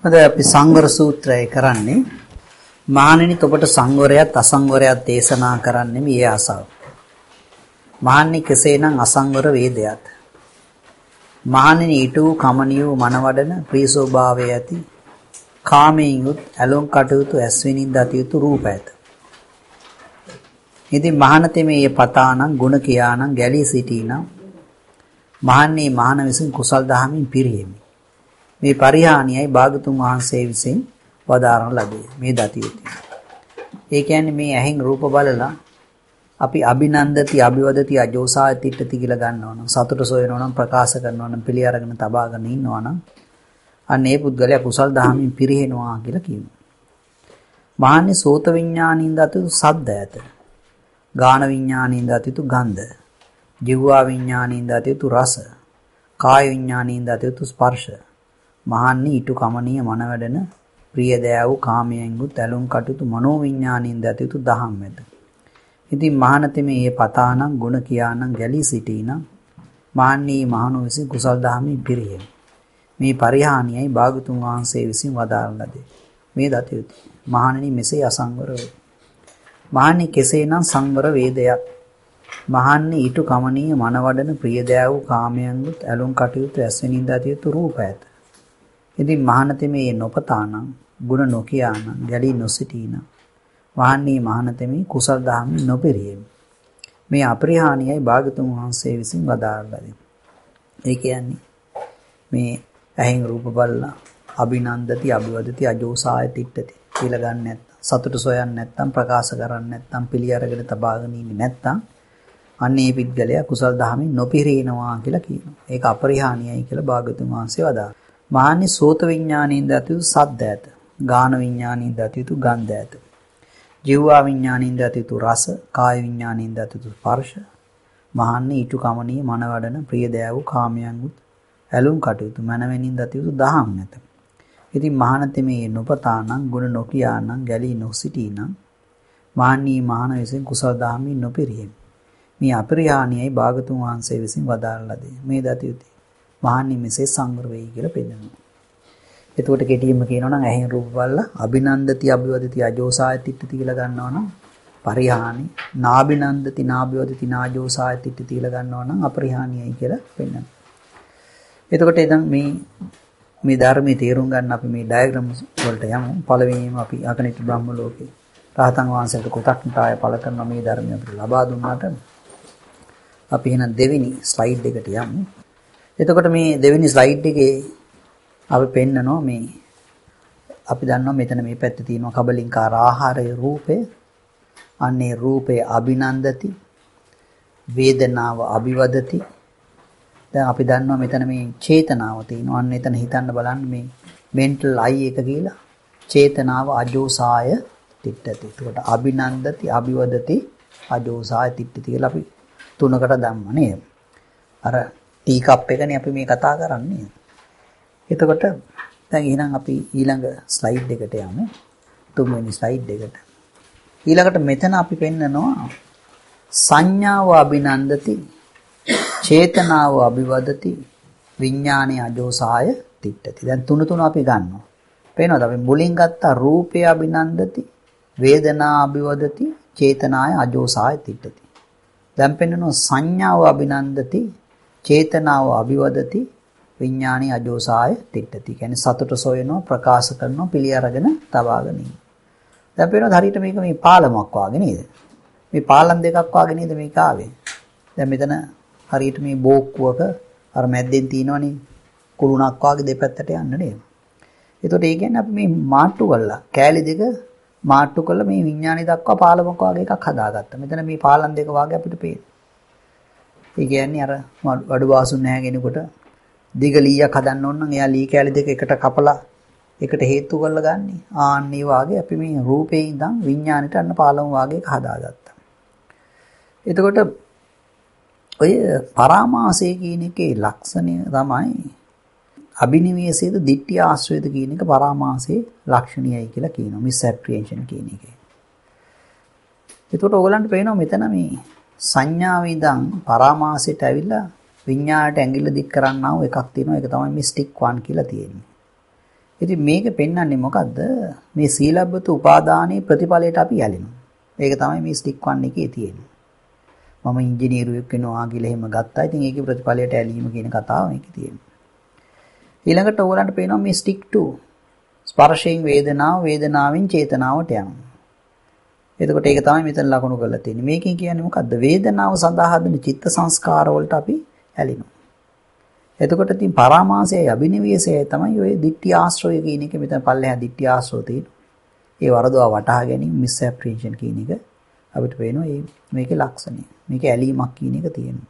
අද අපි සංවර සූත්‍රය කරන්නේ මහණෙනි ඔබට සංවරයත් අසංවරයත් දේශනා කරන්නේ මේ ආසාව. මහණෙනි කෙසේනම් අසංවර වේදයත්. මහණෙනි ඊටු කමනියෝ මනවඩන ප්‍රිය ස්වභාවය ඇති කාමයෙන් යුත් ඇලොම් කටයුතු ඇස්විනින් දතියුතු රූප ඇත. ඉතින් මහණතේ මේ පතානම් ගුණ කියානම් ගැලී සිටීනම් මහන්නේ මහණ විසින් කුසල් දහමින් පිරියෙමි. මේ පරිහානියයි භාගතුන් වහන්සේ විසින් වදාරන ලදී මේ දතියුති. ඒ කියන්නේ මේ ඇහෙන් රූප බලලා අපි අභිනන්දති අභිවදති අජෝසාය තිට්ඨති කියලා ගන්නවා නම් සතුට සොයනවා නම් ප්‍රකාශ කරනවා නම් පිළි අරගෙන තබාගෙන ඉන්නවා නම් අන්න ඒ පුද්ගලයා කුසල් දහමින් පිරිහෙනවා කියලා කියනවා. මහන්නේ සෝත විඥානින් දතු සද්ද ඇත. ගාන විඥානින් දතු ගන්ධ. ජීවා විඥානින් දතු රස. කාය විඥානින් දතු ස්පර්ශ. මහන්නේ ඊටු කමනීය මනවැඩෙන ප්‍රිය දෑ වූ කාමයෙන් යුත් ඇලුම් කටයුතු මනෝ විඥානින් දතු දහම් ඇත. ඉතින් මහණතේ මේ පතානම් ගුණ කියානම් ගැලී සිටීනම් මහන්නේ මහණෝ විසින් කුසල් දහමින් පිරිහෙමි. මේ පරිහානියයි භාගතුන් වහන්සේ විසින් වදාරන ලදී මේ දතියුති. මහණෙනි මෙසේ අසංවර වේ. මහණෙනි කෙසේනම් සංවර වේදයක්. මහන්නේ ඊටු කමනීය මනවඩන ප්‍රිය දෑ වූ කාමයෙන් යුත් ඇලුම් කටයුතු ඇස්වෙනින් දතියුතු රූප ඇත. ඉතින් මහණතේ මේ නොපතානම් ගුණ නොකියානම් ගැලී නොසිටීනම් මහන්නේ මහණතේ මේ කුසල් දහමින් නොපිරියෙමි. මේ අපරිහානියයි භාගතුන් වහන්සේ විසින් වදාරලා. ඒ කියන්නේ මේ ඇහෙන් රූප බලලා අභිනන්දති අභිවදති අජෝසාය තිට්ඨති කියලා ගන්න නැත්නම් සතුට සොයන්නේ නැත්නම් ප්‍රකාශ කරන්නේ නැත්නම් පිළි අරගෙන තබාගෙන ඉන්නේ නැත්නම් අන්නේ පිටගලයා කුසල් දහමින් නොපිරිනවා කියලා කියනවා. ඒක අපරිහානියයි කියලා භාගතුන් වහන්සේ වදාළා. මහන්නේ සෝත විඥානින් දතු සද්ද ඇත. ගාන විඥානින් දතු ගන්ධ ඇත. ජීවා විඥානින් දතු රස. කාය විඥානින් දතු ස්පර්ශ. මහන්නේ ඊටු කමනීය මනවඩන ප්‍රිය දෑ වූ කාමයන් උත් ඇලුම් කටයුතු මනවෙනින් දතියුතු දහම් නැත. ඉතින් මහණතේ මේ නොපතානම් ගුණ නොකියානම් ගැලී නොසිටීනම් මහණී මහණ විසින් කුසල දහමින් නොපිරියෙමි. මේ අපරිහානියයි භාගතුන් වහන්සේ විසින් වදාරලා දෙයි. මේ දතියුති මහණී මෙසේ සංවර වෙයි කියලා පෙන්නනවා. එතකොට කෙටියෙන්ම කියනවා නම් ඇහෙන් රූප බලලා අභිනන්දති අභිවදති අජෝසාය තිට්ඨති කියලා ගන්නවා නම් පරිහානි, නාබිනන්දති නාභිවදති නාජෝසාය තිට්ඨති කියලා ගන්නවා නම් අපරිහානියයි කියලා පෙන්නනවා. එතකොට ඉතින් මේ ධර්මයේ තේරුම් ගන්න අපි මේ ඩයග්‍රෑම් වලට යමු. පළවෙනිම අපි අකනිට බ්‍රහ්ම ලෝකේ රහතන් වහන්සේට කොටක්ටාය පළ කරන මේ ධර්මය අපිට ලබා දුන්නාට අපි එහෙනම් දෙවෙනි ස්ලයිඩ් එකට යමු. එතකොට මේ දෙවෙනි ස්ලයිඩ් එකේ අපි පෙන්නනවා මේ අපි දන්නවා මෙතන මේ පැත්තේ තියෙනවා කබලින්කාර ආහාරයේ රූපය. අන්නේ රූපේ අභිනන්දති වේදනාව අභිවදති. දැන් අපි දන්නවා මෙතන මේ චේතනාව තියෙනවා. අන්න එතන හිතන්න බලන්න මේ මෙන්ටල් අයි එක කියලා චේතනාව අජෝසාය තිට්ඨති. ඒකට අභිනන්දති අභිවදති අජෝසාය තිට්ඨති කියලා අපි තුනකට දැම්ම නේද? අර ටී කප් එකනේ අපි මේ කතා කරන්නේ. එතකොට දැන් එහෙනම් අපි ඊළඟ ස්ලයිඩ් එකට යමු. තුන්වෙනි ස්ලයිඩ් එකට. ඊළඟට මෙතන අපි පෙන්නනවා සංඥාව අභිනන්දති චේතනාව අභිවදති විඥානේ අජෝසාය තිට්ඨති. දැන් තුන අපි ගන්නවා. පේනවද? අපි මුලින් ගත්ත රූපය අභිනන්දති වේදනා අභිවදති චේතනාය අජෝසාය තිට්ඨති. දැන් පෙන්නනවා සංඥාව අභිනන්දති චේතනාව අභිවදති විඥානේ අජෝසාය තිට්ඨති. කියන්නේ සතුට සොයනවා ප්‍රකාශ කරනවා පිළි අරගෙන තබාගෙන ඉන්නවා. දැන් පේනවද හරියට මේක මේ පාලමක් වාගේ නේද? මේ පාලම් දෙකක් වාගේ නේද මේක ආවේ? දැන් මෙතන හරියට මේ බෝක්කුවක අර මැද්දෙන් තියෙනවනේ කුළුණක් වාගේ දෙපැත්තට යන්න නේද? ඒතකොට ඒ කියන්නේ අපි මේ මාට්ටු කරලා කෑලි දෙක මාට්ටු කරලා මේ විඥානය දක්වා පාලමක් වාගේ එකක් හදාගත්තා. මෙතන මේ පාලම් දෙක වාගේ අපිට පේනවා. ඒ කියන්නේ අර වඩු වාසුන් නැහැ කෙනෙකුට දිග ලීයක් හදන්න ඕන නම් එයා ලී කෑලි දෙක එකට කපලා එකට හේතු කරලා ගන්නෙ. ආන් මේ වාගේ අපි මේ රූපේ ඉඳන් විඥානෙට අන්න පාලම වාගේ එක හදාගත්තා. එතකොට ඔය පරාමාසය කියන එකේ ලක්ෂණය තමයි අභිනිවේෂයේද දිට්ඨිය ආශ්‍රයද කියන එක පරාමාසයේ ලක්ෂණයයි කියලා කියනවා. මිස් ඇප්‍රිහෙන්ෂන් කියන එකේ. එතකොට ඕගලන්ට පේනවා මෙතන මේ සංඥාව ඉඳන් පරාමාසයට ඇවිල්ලා විඤ්ඤාණයට ඇඟිල්ල දික් කරන්නා වූ එකක් තියෙනවා. ඒක තමයි මේ ස්ටික් 1 කියලා තියෙන්නේ. ඉතින් මේක පෙන්වන්නේ මොකද්ද? මේ සීලබ්බත උපාදානයේ ප්‍රතිඵලයට අපි යැලෙනවා. ඒක තමයි මේ ස්ටික් 1 එකේ තියෙන්නේ. මම ඉංජිනේරුවෙක් වෙනවා කියලා එහෙම ගත්තා. ඉතින් ඒකේ ප්‍රතිඵලයට ඇලීම කියන කතාව මේකේ තියෙනවා. ඊළඟට ඕගලන්ට පේනවා මේ ස්ටික් 2. ස්පර්ශයෙන් වේදනාව, වේදනාවෙන් චේතනාවට යනවා. එතකොට ඒක තමයි මෙතන ලකුණු කරලා තියෙන්නේ. මේකෙන් කියන්නේ මොකද්ද? වේදනාව සඳහා හදන චිත්ත සංස්කාර වලට අපි ඇලිනවා. එතකොට ඉතින් පරාමාසයයි අභිනිවේෂයයි තමයි ඔය දිට්ඨි ආශ්‍රය කියන එක මෙතන පල්ලෙහා දිට්ඨි ආශ්‍රය තියෙනවා. ඒ වරදවා වටහා ගැනීම මිස්ඇප්‍රිහෙන්ෂන් කියන එක අපිට පේනවා මේකේ ලක්ෂණය. මේකේ ඇලීමක් කියන එක තියෙනවා.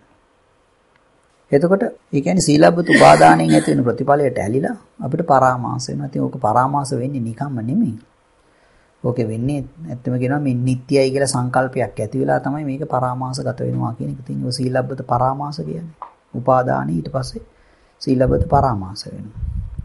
එතකොට ඒ කියන්නේ සීලබ්බත උපාදානයෙන් ඇති වෙන ප්‍රතිඵලයට ඇලිලා අපිට පරාමාස වෙනවා. ඉතින් ඕක පරාමාස වෙන්නේ නිකම්ම නෙමෙයි. ඕකේ වෙන්නේ ඇත්තම කියනවා මේ නිට්ටයයි කියලා සංකල්පයක් ඇති වෙලා තමයි මේක පරාමාසගත වෙනවා කියන එක තියෙන්නේ. ඔය සීලබ්බත පරාමාස කියන්නේ. උපාදානයි ඊට පස්සේ සීලබ්බත පරාමාස වෙනවා.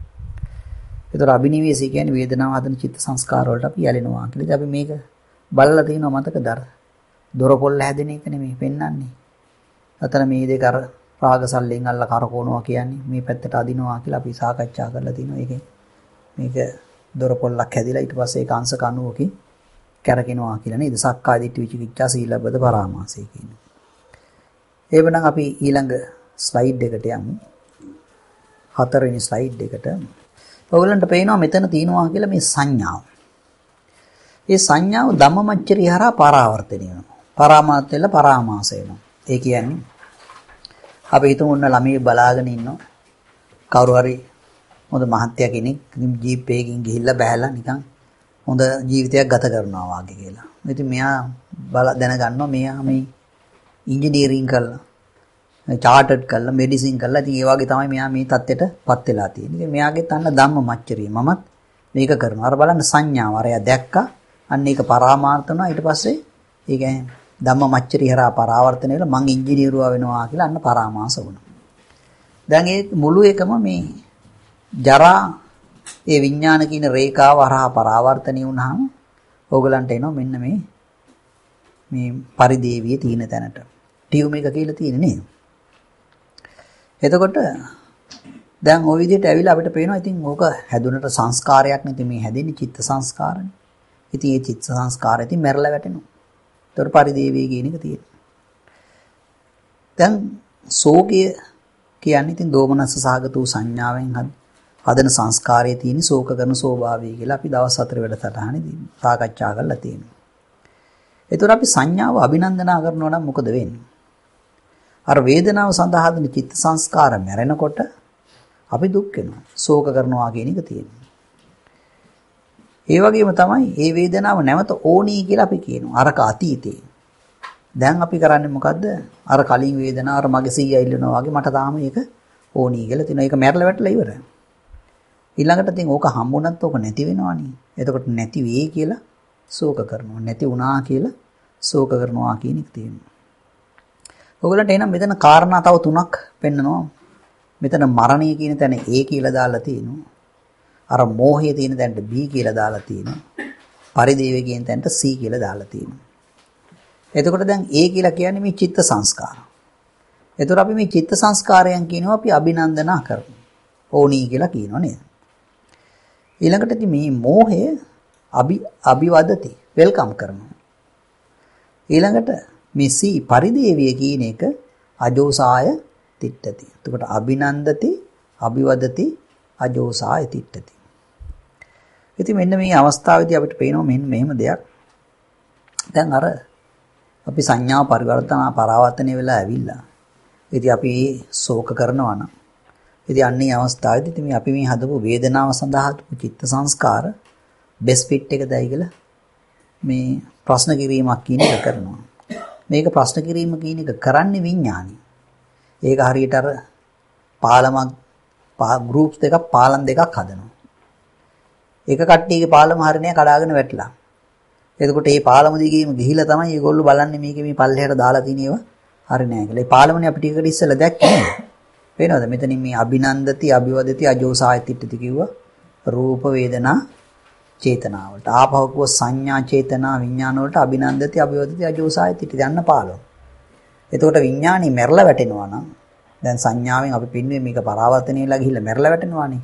ඒතර අභිනිවේෂය කියන්නේ වේදනාව හදන චිත්ත සංස්කාර වලට අපි යැලෙනවා කියලා. ඉතින් අපි මේක බලලා තියෙනවා මතකද? දොරපොල්ල හැදෙන එක නෙමෙයි පෙන්වන්නේ. අතන මේ දෙක අර රාගසල්ලෙන් අල්ල කරකවනවා කියන්නේ මේ පැත්තට අදිනවා කියලා අපි සාකච්ඡා කරලා තිනවා. ඒකෙන් මේක දොරපොල්ලක් හැදිලා ඊට පස්සේ ඒක අංශ කණුවකින් කැරකෙනවා කියලා නේද? සක්කාය දිට්ඨි විචිකිච්ඡා සීලබ්බත පරාමාසය කියන්නේ. එවනම් අපි ඊළඟ ස්ලයිඩ් එකට යමු. 4 වෙනි ස්ලයිඩ් එකට. ඔයගලන්ට පේනවා මෙතන තියෙනවා කියලා මේ සංඥාව. ඒ සංඥාව ධම්මමච්චරිය හරහා පරාවර්තනය වෙනවා. පරාමාර්ථ වෙලා පරාමාස වෙනවා. ඒ කියන්නේ අපි හිතමු ඔන්න ළමයි බලාගෙන ඉන්නවා. කවුරු හරි හොඳ මහත්ය කෙනෙක් ජීප් එකකින් ගිහිල්ලා බහැලා නිකන් හොඳ ජීවිතයක් ගත කරනවා වගේ කියලා. ඉතින් මෙයා දැනගන්නවා මෙයා මේ ඉංජිනේරින් කරලා චාටඩ් කරලා මෙඩිසින් කරලා ඉතින් ඒ වගේ තමයි මෙයා මේ තත්ත්වයටපත් වෙලා තියෙන්නේ. ඉතින් මෙයාගෙත් අන්න ධම්මමච්චරිය මමත් මේක කරනවා. අර බලන්න සංඥාව අරයා දැක්කා. අන්න ඒක පරාමාර්ථ වුණා. ඊට පස්සේ ඒ කියන්නේ ධම්මමච්චරිය හරහා පරාවර්තනය වෙලා මං ඉංජිනේරුවා වෙනවා කියලා අන්න පරාමාස වුණා. දැන් ඒ මුළු එකම මේ ජරා ඒ විඥාන කියන රේඛාව හරහා පරාවර්තනය වුණාම ඕගලන්ට එනවා මෙන්න මේ පරිදේවියේ තියෙන තැනට. ටියුම් එක කියලා තියෙන්නේ නේද? එතකොට දැන් ওই විදිහට ඇවිල්ලා අපිට පේනවා ඉතින් ඕක හැදුනට සංස්කාරයක් නෙති මේ හැදෙන්නේ චිත්ත සංස්කාරනේ. ඉතින් මේ චිත්ත සංස්කාරය ඉතින් මැරලා වැටෙනවා. ඒතකොට පරිදේවිය කියන එක තියෙනවා. දැන් සෝකය කියන්නේ ඉතින් දෝමනස්ස සහගත වූ සංඥාවෙන් හදන සංස්කාරයේ තියෙන ශෝක කරන ස්වභාවය කියලා අපි දවස් 4 වැඩසටහනේදී සාකච්ඡා කරලා තියෙනවා. ඒතර අපි සංඥාව අභිනන්දනා කරනවා නම් මොකද වෙන්නේ? අර වේදනාව සඳහා හදන චිත්ත සංස්කාර මැරෙනකොට අපි දුක් වෙනවා. ශෝක කරනවා කියන එක තියෙනවා. ඒ වගේම තමයි මේ වේදනාව නැවත ඕනී කියලා අපි කියනවා. අරක අතීතේ. දැන් අපි කරන්නේ මොකද්ද? අර කලින් වේදනාව අර මගේ සීයා ඉල්ලනවා වගේ මට තාම ඒක ඕනී කියලා තියෙනවා. ඒක මැරලා වැටලා ඉවරයි. ඊළඟට ඉතින් ඕක හම්බුනත් ඕක නැති වෙනවනේ. එතකොට නැති වෙයි කියලා ශෝක කරනවා. නැති වුණා කියලා ශෝක කරනවා කියන එක තියෙනවා. ඔයගලන්ට එහෙනම් මෙතන කාරණා තව 3ක් පෙන්නනවා. මෙතන මරණය කියන තැන A කියලා දාලා තියෙනවා. අර මෝහය තියෙන තැනට B කියලා දාලා තියෙනවා. පරිදේවය කියන තැනට C කියලා දාලා තියෙනවා. එතකොට දැන් A කියලා කියන්නේ මේ චිත්ත සංස්කාර. එතකොට අපි මේ චිත්ත සංස්කාරයන් කියනවා අපි අභිනන්දනා කරනවා. ඕනී කියලා කියනවා නේද? ඊළඟට ඉතින් මේ මෝහය අභිවදති වෙල්කම් කරනවා. ඊළඟට මේ C පරිදේවිය කියන එක අජෝසාය තිට්ඨති. එතකොට අභිනන්දති අභිවදති අජෝසාය තිට්ඨති. ඉතින් මෙන්න මේ අවස්ථාවේදී අපිට පේනවා මෙන්න මෙහෙම දෙයක්. දැන් අර අපි සංඥා පරාවර්තනය වෙලා ඇවිල්ලා. ඉතින් අපි ශෝක කරනවා නම් ඉතින් අන්නේ අවස්ථාවේදී ඉතින් අපි මේ හදපු වේදනාව සඳහා චිත්ත සංස්කාර බෙස් ෆිට් එකදයි කියලා මේ ප්‍රශ්න කිරීමක් කියන එක කරනවා. මේක ප්‍රශ්න කිරීම කියන එක කරන්නේ විඥානි. ඒක හරියට අර පාලමක් ගෲප්ස් දෙකක් පාලම් දෙකක් හදනවා. එක කට්ටියගේ පාලම හරිනේ කඩාගෙන වැටලා. එතකොට මේ පාලම දිගේම ගිහිලා තමයි මේගොල්ලෝ බලන්නේ මේකේ මේ පල්ලෙහාට දාලා තියෙන ඒවා හරි නෑ කියලා. ඒ පාලමනේ අපි ටිකකට ඉස්සෙල්ලා දැක්කේ නේද? පේනවද? මෙතනින් මේ අභිනන්දති අභිවදති අජෝසාය තිට්ඨති කිව්වා රූප වේදනා චේතනා වලට. ආපහු කිව්ව සංඥා චේතනා විඥාන වලට අභිනන්දති අභිවදති අජෝසාය තිට්ඨති යන්න පාලම. එතකොට විඥානේ මැරලා වැටෙනවා නම් දැන් සංඥාවෙන් අපි පින්නේ මේක පරාවර්තනයලා ගිහිල්ලා මැරලා වැටෙනවානේ.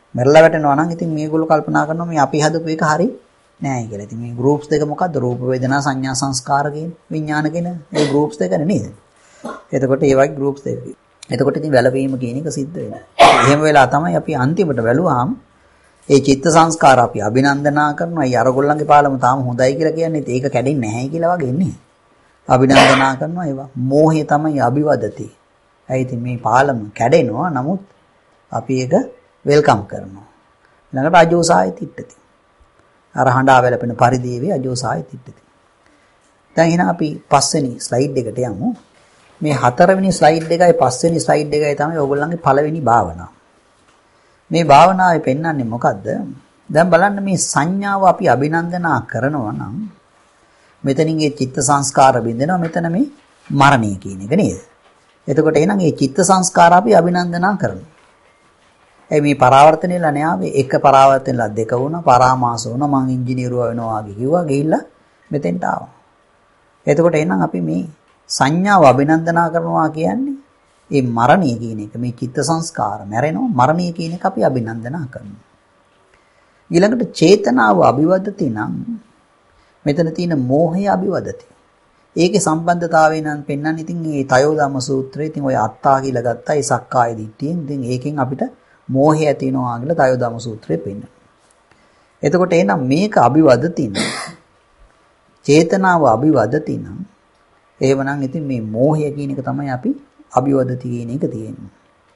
මැරලා වැටෙනවා නම් ඉතින් මේගොල්ලෝ කල්පනා කරනවා මේ අපි හදපු එක හරි නෑ කියලා. ඉතින් මේ ගෲප්ස් දෙක මොකද්ද? රූප වේදනා සංඥා සංස්කාර කියන විඥාන කියන මේ ගෲප්ස් දෙකනේ නේද? එතකොට ඒ වගේ ගෲප්ස් දෙක. එතකොට ඉතින් වැළපීම කියන එක සිද්ධ වෙනවා. එහෙම වෙලා තමයි අපි අන්තිමට වැළුවාම ඒ චිත්ත සංස්කාර අපි අභිනන්දනා කරනවා. අය අරගොල්ලන්ගේ පාලම තාම හොඳයි කියලා කියන්නේ ඒක කැඩෙන්නේ නැහැ කියලා වගේ ඉන්නේ. අභිනන්දනා කරනවා ඒවා. මෝහය තමයි අභිවදති. ඇයි ඉතින් මේ පාලම කැඩෙනවා. නමුත් අපි ඒක වෙල්කම් කරනවා. ළඟට අජෝසාය තිට්ඨති. අර හඬා වැළපෙන පරිදීවේ අජෝසාය තිට්ඨති. දැන් එහෙනම් අපි පස්වෙනි ස්ලයිඩ් එකට යමු. මේ හතරවෙනි ස්ලයිඩ් එකයි පස්වෙනි ස්ලයිඩ් එකයි තමයි ඕගොල්ලන්ගේ පළවෙනි භාවනාව. මේ භාවනාවේ පෙන්වන්නේ මොකද්ද? දැන් බලන්න මේ සංඥාව අපි අභිනන්දනා කරනවා නම් මෙතනින් ඒ චිත්ත සංස්කාර බින්දෙනවා. මෙතන මේ මරණය කියන එක නේද? එතකොට එහෙනම් මේ චිත්ත සංස්කාර අපි අභිනන්දනා කරනවා. මේ පරාවර්තනයලා නෑවේ එක පරාවර්තනලා දෙක වුණා පරාමාස වුණා මං ඉංජිනේරුවා වෙනවා වගේ කිව්වා ගිහිල්ලා මෙතෙන්ට ආවා. එතකොට එහෙනම් අපි මේ සංඥාව අභිනන්දනා කරනවා කියන්නේ මේ මරණය කියන එක මේ චිත්ත සංස්කාර මැරෙනවා මරණය කියන එක අපි අභිනන්දනා කරනවා. ඊළඟට චේතනාව අභිවදති නම් මෙතන තියෙන මෝහය අභිවදති. ඒකේ සම්බන්ධතාවය නම් පෙන්වන්නේ ඉතින් මේ තයෝදම සූත්‍රයේ ඉතින් ඔය අත්තා කියලා ගත්තා ඒ සක්කාය දිට්ඨියෙන් ඉතින් ඒකෙන් අපිට මෝහය ඇති වෙනවා කියලා තයෝදම සූත්‍රයේ පෙන්නනවා. එතකොට එහෙනම් මේක අභිවදති නම් චේතනාව අභිවදති නම් එහෙමනම් ඉතින් මේ මෝහය කියන එක තමයි අපි අභිවදති කියන එක තියෙන්නේ.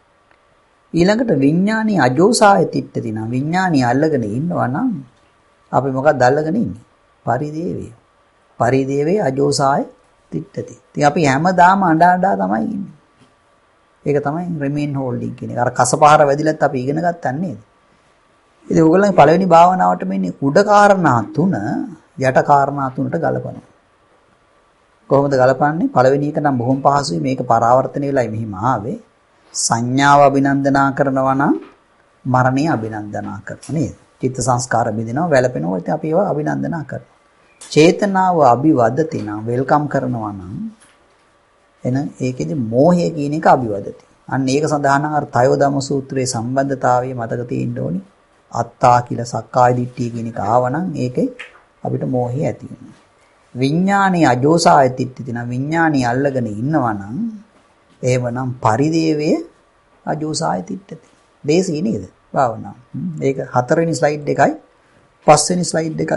ඊළඟට විඥානීය අජෝසාය තිට්ඨති නම් විඥානීය අල්ලගෙන ඉන්නවා නම් අපි මොකක්ද අල්ලගෙන ඉන්නේ? පරිදේවය. පරිදේවේ අජෝසාය තිට්ඨති. ඉතින් අපි හැමදාම අඬා තමයි ඉන්නේ. ඒක තමයි remain holding කියන එක. අර කසපහර වැදිලත් අපි ඉගෙන ගත්තා නේද? ඉතින් ඕගොල්ලන්ගේ පළවෙනි භාවනාවට මෙන්නේ උඩ කාරණා 3 යට කාරණා 3ට ගලපනවා. කොහොමද ගලපන්නේ? පළවෙනි එක නම් බොහොම පහසුයි. මේක පරාවර්තන වෙලයි මෙහිම ආවේ. සංඥාව අභිනන්දනා කරනවා නම් මරණය අභිනන්දනා කරනවා නේද? චිත්ත සංස්කාර බෙදෙනවා, වැළපෙනවා. ඉතින් අපි ඒවා අභිනන්දනා කරනවා. චේතනාව අභිවදති නම් වෙල්කම් කරනවා නම් එන ඒකෙදි මෝහය කියන එක අභිවදති. අන්න ඒක සඳහන් අර තයෝදම සූත්‍රයේ සම්බන්ධතාවය මතක තියෙන්න ඕනි. අත්තා කියලා සක්කාය දිට්ඨිය කියන එක ආවනම් ඒකේ අපිට මෝහය ඇති වෙනවා. විඥානීය අජෝසාය තිට්ඨිය නම් විඥානීය අල්ලගෙන ඉන්නවා නම් එහෙමනම් පරිදේවයේ අජෝසාය තිට්ඨති. දේසී නේද? භාවනාව. ඒක හතරවෙනි ස්ලයිඩ් එකයි පස්වෙනි ස්ලයිඩ් එකයි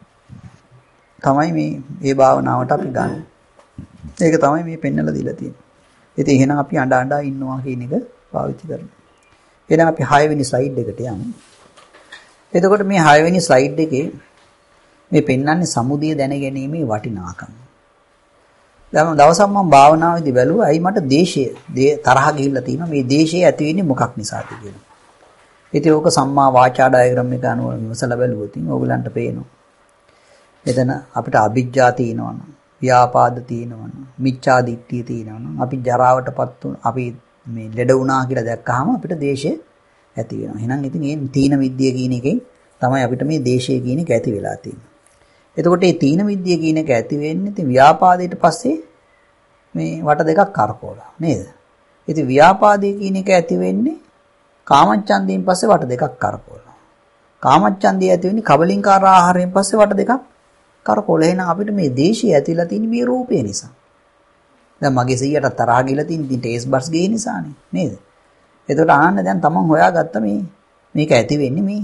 තමයි මේ භාවනාවට අපි ගන්න. ඒක තමයි මේ පෙන්නලා දීලා තියෙන්නේ. ඉතින් එහෙනම් අපි අඬ ඉන්නවා කියන එක පාවිච්චි කරනවා. එහෙනම් අපි 6 වෙනි ස්ලයිඩ් එකට යමු. එතකොට මේ 6 වෙනි ස්ලයිඩ් එකේ මේ පෙන්වන්නේ සමුදය දැනගැනීමේ වටිනාකම. දැන් දවසක් මම භාවනාවේදී බැලුවා අයි මට තරහ ගිහිල්ලා තියෙනවා. මේ දේශය ඇති වෙන්නේ මොකක් නිසාද කියලා. ඉතින් ඕක සම්මා වාචා ඩයග්‍රෑම් එක අනුව විමසලා බැලුවොත් ඕගලන්ට පේනවා. එතන අපිට අභිජ්ජා තියෙනවනම්, ව්‍යාපාද තියෙනවනම්, මිච්ඡා දිට්ඨිය තියෙනවනම්, අපි ජරාවටපත් වුණ අපි මේ ලෙඩ වුණා කියලා දැක්කහම අපිට දේශය ඇති වෙනවා. එහෙනම් ඉතින් මේ තීන විද්‍ය කියන එකෙන් තමයි අපිට මේ දේශය කියන එක ඇති වෙලා තියෙන්නේ. එතකොට මේ තීන විද්‍ය කියන එක ඇති වෙන්නේ ඉතින් ව්‍යාපාදයට පස්සේ මේ වට දෙකක් කරකවලා නේද? ඉතින් ව්‍යාපාදයේ කියන එක ඇති වෙන්නේ කාමච්ඡන්දයෙන් පස්සේ වට දෙකක් කරකවලා. කාමච්ඡන්දය ඇති වෙන්නේ කබලින්කාර ආහාරයෙන් පස්සේ වට දෙකක් කරකවලා. එහෙනම් අපිට මේ දේශය ඇතිලා තියෙන්නේ මේ රූපය නිසා. දැන් මගේ 100ට තරහා ගිහලා තියෙන්නේ ටේස්ට් බඩ්ස් ගේ නිසානේ නේද? එතකොට ආන්න දැන් තමන් හොයාගත්ත මේක ඇති වෙන්නේ මේ